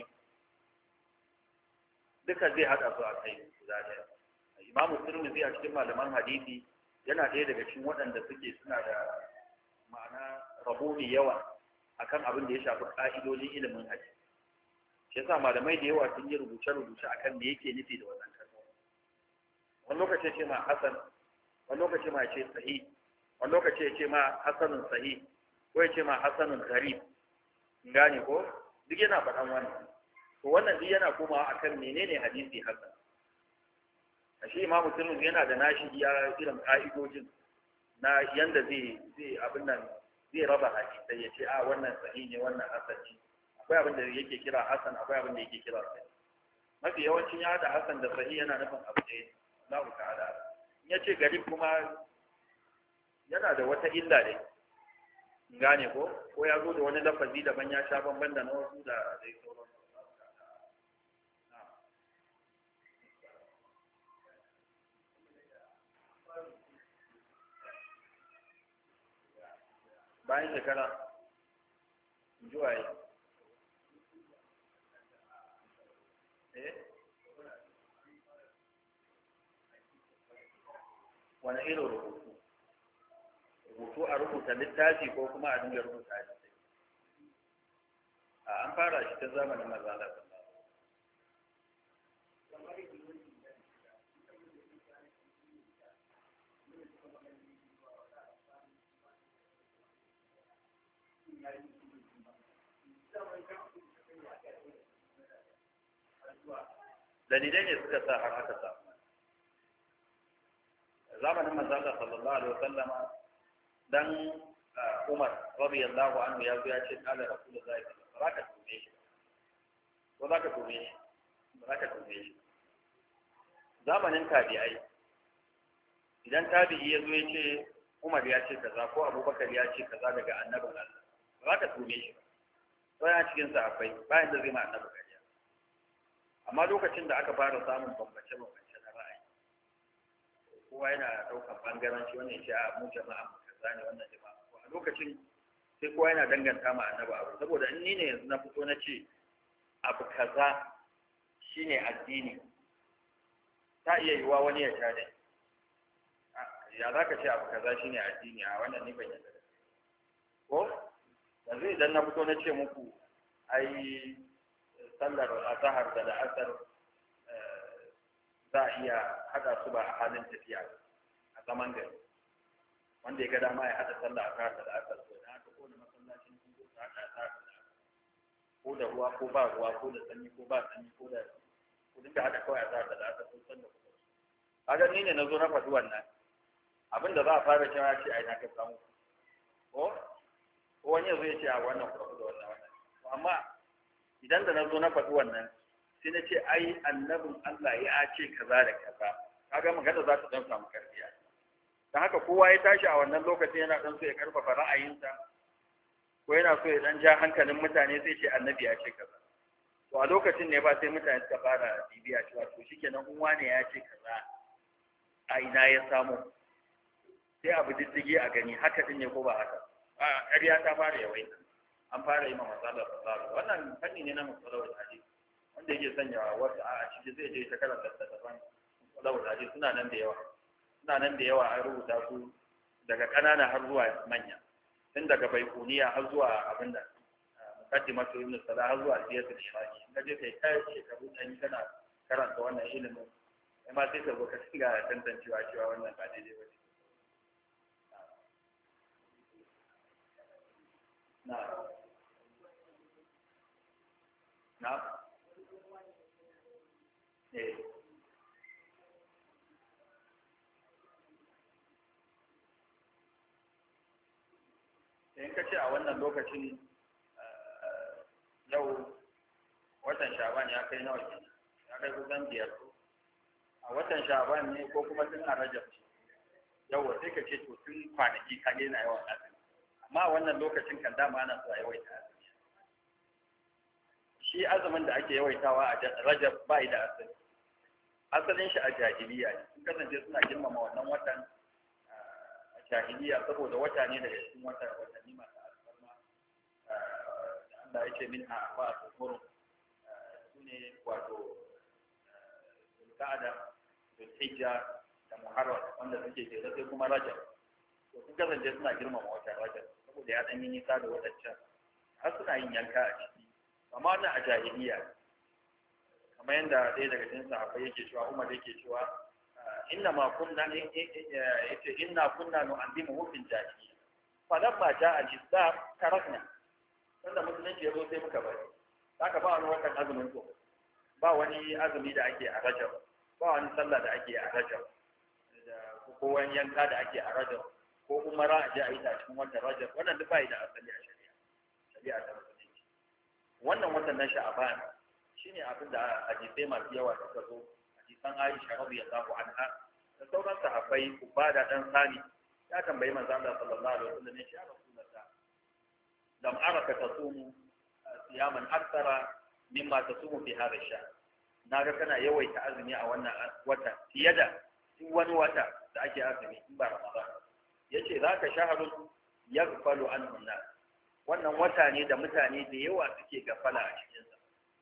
duka zai hada su a kai guda ɗaya. Imamu Tirmidhi a cikin malaman hadisi yana ɗaya daga cikin waɗanda suna da ma'ana rabo mai yawa akan abin da ya shafi ƙa'idojin ilimin hadisi. Shi yasa malamai da yawa sun yi rubuce-rubuce akan me yake nufi da wannan kalma. Wani lokaci ce ma hasan, wani lokaci ma ce sahih, wani lokaci ya ce ma hasanun sahih, ko ya ce ma hasanun gharib. Gane ko? Duk yana faɗan wannan. To wannan duk yana komawa akan menene hadisi hasan. Shi Imam Tirmidhi yana da nashi ya irin ka'idojin na yanda zai abin nan zai raba hadisai, ya ce a wannan sahih ne, wannan hasan ne. Akwai abin da yake kira hasan, akwai abin da yake kira sahih. Mafi yawancin ya da hasan da sahih yana nufin abu ɗaya, Allahu ta'ala. In ya ce garib kuma yana da wata illa ne. Gane ko? Ko ya zo da wani lafazi daban ya sha bamban da na wasu da dai sauran. Bayan shekara zuwa yi wani irin rubutu a rubuta littafi ko kuma a dinga rubuta hadisai? An fara shi ta zamanin manzo Allah. Dalilai ne suka sa har aka samu. Zamanin manzo Allah sallallahu alaihi wasallama, dan Umar radiyallahu anhu ya zo ya ce kala Rasulullahi sallallahu alaihi wasallam, ka tume shi ko za ka tume shi, ba ka tume shi. Zamanin tabi'ai, idan tabi'i ya zo ya ce Umar ya ce kaza ko Abubakar ya ce kaza daga annabin Allah, ba ka tume shi ba. Sai cikin sahabbai bayan da zai ma annabi kariya. Amma lokacin da aka fara samun bambance-bambance na ra'ayi, kowa yana ɗaukar bangaranci, wannan ce a mu jama'a mu kaza ne, wannan jama'a. A lokacin sai kowa yana danganta ma annabi abu, saboda in ni ne yanzu na fito na ce abu kaza shine addini, ta iya yiwuwa wani ya sha dai. Ya za ka ce abu kaza shine addini? A wannan ni ban yadda. ko yanzu idan na fito na ce muku ai sallar azhar da la'asar za a iya haɗa su ba a halin tafiya a zaman gari, wanda ya ga dama ya haɗa sallar azhar da la'asar ko da haka ko da masallacin sun zo su haɗa azhar da la'asar ko da ruwa ko ba ruwa ko da sanyi ko ba sanyi ko da ku dinga haɗa kawai azhar da la'asar ko sallar ku. Kaga ni ne na zo na faɗi wannan abin da za a fara cewa ce a ina ka samu ko wani yanzu ya ce a wannan kuma da wannan amma idan da na zo na faɗi wannan sai na ce ai annabin Allah ya ce kaza da kaza, kaga magana za ta dan samu karfiya. Dan haka kowa ya tashi a wannan lokacin yana dan so ya karfafa ra'ayinsa ko yana so ya dan ja hankalin mutane sai ce annabi ya ce kaza. To a lokacin ne ba sai mutane suka fara bibiya cewa to shikenan in wane ya ce kaza a ina ya samu, sai abu diddige a gani haka din ne ko ba haka. Ƙarya ta fara yawaita, an fara yi ma matsalar fasara. Wannan fanni ne na matsalar hadisi wanda yake sanya wasu a ciki zai je ta karanta littattafan matsalar hadisi suna nan da yawa an rubuta su daga ƙanana har zuwa manya, tun daga baikuniya har zuwa abin da muqaddimatu ibn salah har zuwa siyatul iraqi. In ka je kai shekaru ɗan kana karanta wannan ilimin amma sai ka zo ka shiga tantancewa cewa wannan ba daidai ba ce. Na in ka ce a wannan lokacin yau watan sha'ban ya kai nawa kenan, ya kai kusan 5 a watan sha'ban ne ko kuma tun a rajab yau sai ka ce to tun kwanaki ka daina yawan azumi, amma a wannan lokacin kan dama ana so a yawaita azumi. Shi azumin da ake yawaitawa a rajab ba da asali, asalin shi a jahiliya ne, sun kasance suna girmama wannan watan a jahiliya saboda wata ne daga cikin watanni masu alfarma da Allah ya ce min a ba su huru su ne wato zulqa'ada, zulhijja da muharram wanda suke jere, sai kuma rajab. To sun kasance suna girmama watan rajab saboda ya ɗan yi nisa da wadancan, har suna yin yanka a ciki, amma wannan a jahiliya. Kamar yadda ɗaya daga cikin sahabbai yake cewa, Umar yake cewa inna kunna nu'azzimuhu fil jahiliya falamma ja'a al-islam tarakna. Sanda musulunci ya zo sai muka bari. Haka ba wani watan azumin ko ba wani azumi da ake a rajab, ba wani sallah da ake a rajab, ko wani yanka da ake a rajab, ko umara a je a yi ta cikin watan rajab. Wannan duk bai da asali a shari'a ta musulunci. Wannan watan na sha'ban shine abin da hadisai masu yawa suka zo, hadisan Aisha radiyallahu anha da sauran sahabbai. Ubada dan Sani ya tambayi manzo Allah sallallahu alaihi wasallam ne, ya Rasulullah lam araka tasumu siyaman akthara mimma tasumu fi hadha ash-shahr. Naga kana yawaita azumi a wannan wata fiye da duk wani wata da ake azumi in ba Ramadan. Yace zaka shahrun yaghfalu anhu an-nas. Wannan wata ne da mutane da yawa suke gafala a cikin sa.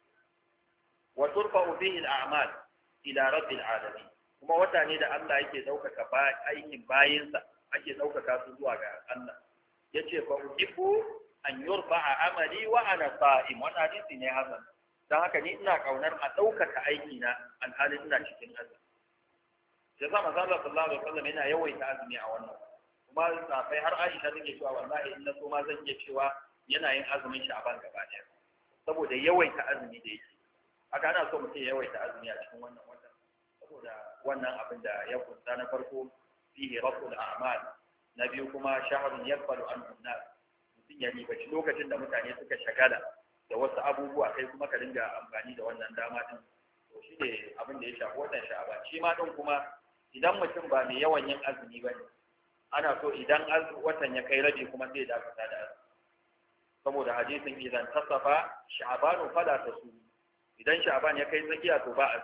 Wa turfa'u fihi al-a'mal ila rabbil alamin. Kuma wata ne da Allah yake daukaka aikin bayinsa, ake daukaka su zuwa ga Allah. Yace fa uhibbu an yurfa'a amali wa ana sa'im. Wannan hadisi ne hasan. Dan haka ni ina kaunar a daukaka aiki na alhalin ina cikin azumi. Sai zama Allah sallallahu alaihi wasallam yana yawaita azumi a wannan. Kuma safai har Aisha take cewa wallahi in na so ma zan iya cewa yana yin azumin Sha'ban gaba ɗaya saboda yawaita azumi da yake. Haka ana so mutum ya yawaita azumi a cikin wannan watan saboda wannan abin da ya kunsa. Na farko fihi raful a'mal, na biyu kuma shahrun yaqbalu anhu an-nas. Mutum ya ribaci lokacin da mutane suka shagala da wasu abubuwa, kai kuma ka dinga amfani da wannan dama din. To shi ne abin da ya shafi watan Sha'ban. Shi ma din kuma idan mutum ba mai yawan yin azumi bane, ana so idan watan ya kai rabi kuma sai ya dakata da azumi, saboda hadisin idan tasafa sha'banu fala tasum. Idan sha'ban ya kai tsakiya to ba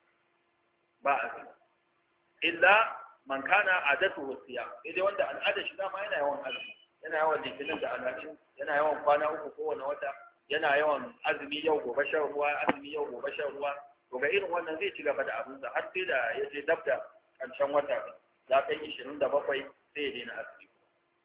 azumi illa man kana adatu siyam. Idan wanda al'ada shi dama yana yawan azumi, yana yawan litinin da alhamis, yana yawan kwana uku kowane wata, yana yawan azumi yau gobe shan ruwa, azumi yau gobe shan ruwa. To ga irin wannan zai ci gaba da abinsa har sai da ya je dab da ƙarshen wata ya kai 27 sai ya daina azumi.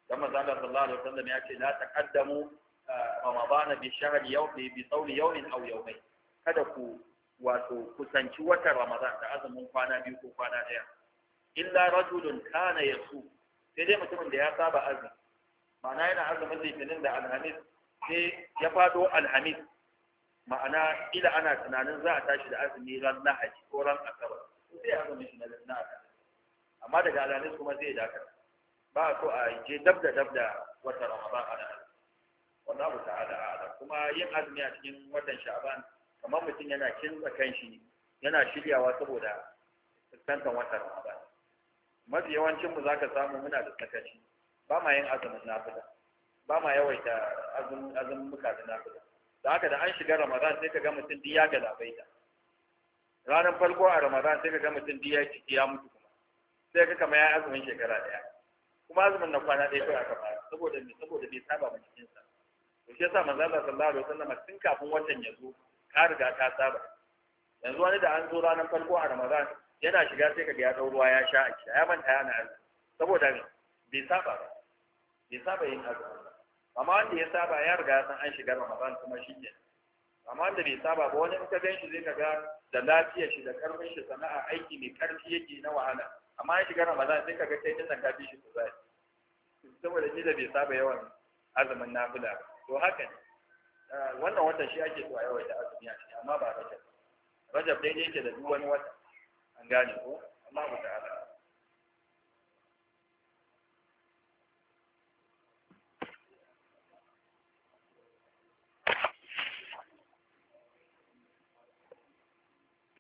dan manzo Allah sallallahu alaihi wasallam ya ce la taqaddamu Ramadan bi shahri yawmi bi sawmi yawmin aw yawmayn, kada ku wato kusanci watan Ramadan da azumin kwana biyu ko kwana daya, illa rajulun kana yasu, sai dai mutumin da ya saba azumi, ma'ana yana azumin litinin da alhamis sai ya fado alhamis, ma'ana ila ana tunanin za a tashi da azumi ran lahadi ko ran asabar, sai azumin shi na alhamis, amma daga alhamis kuma zai dakata, ba a so a je dab da watan Ramadan ana wallahu ta'ala a'lam. Kuma yin azumi a cikin watan Sha'ban kamar mutum yana kinsa kanshi, yana shiryawa saboda fuskantar watan Ramadan. Mafi yawancin mu zaka samu muna da sakaci, ba ma yin azumin nafila, ba ma yawaita azumin muka da nafila. Da haka da an shiga Ramadan sai ka ga mutum duk ya galabaita. Ranar farko a Ramadan sai ka ga mutum duk ya ciki ya mutu kuma. Sai ka kama ya azumin shekara daya. Kuma azumin na kwana ɗaya kawai aka fara saboda bai saba ba cikin sa. To shi yasa manzo Allah sallallahu alaihi wasallam tun kafin watan ya zo ka riga ka saba. Yanzu wani da an zo ranar farko a Ramadan yana shiga sai kaga ya dau ruwa ya sha a gida, ya manta yana azumi saboda bai saba ba, bai saba yin azumi. Amma wanda ya saba ya riga ya san an shiga Ramadan kuma shi ke. Amma wanda bai saba ba, wani in ka gan shi zai kaga da lafiyar shi da karfin shi sana'a aiki mai karfi yake na wahala, amma ya shiga Ramadan sai kaga kai din nan ka fi shi kuzari saboda shi da bai saba yawan azumin nafila ba. To haka ne wannan watan shi ake so a yawaita azumi a ciki, amma ba Rajab. Rajab daidai yake da duk wani wata, an gane ko? Allah ta'ala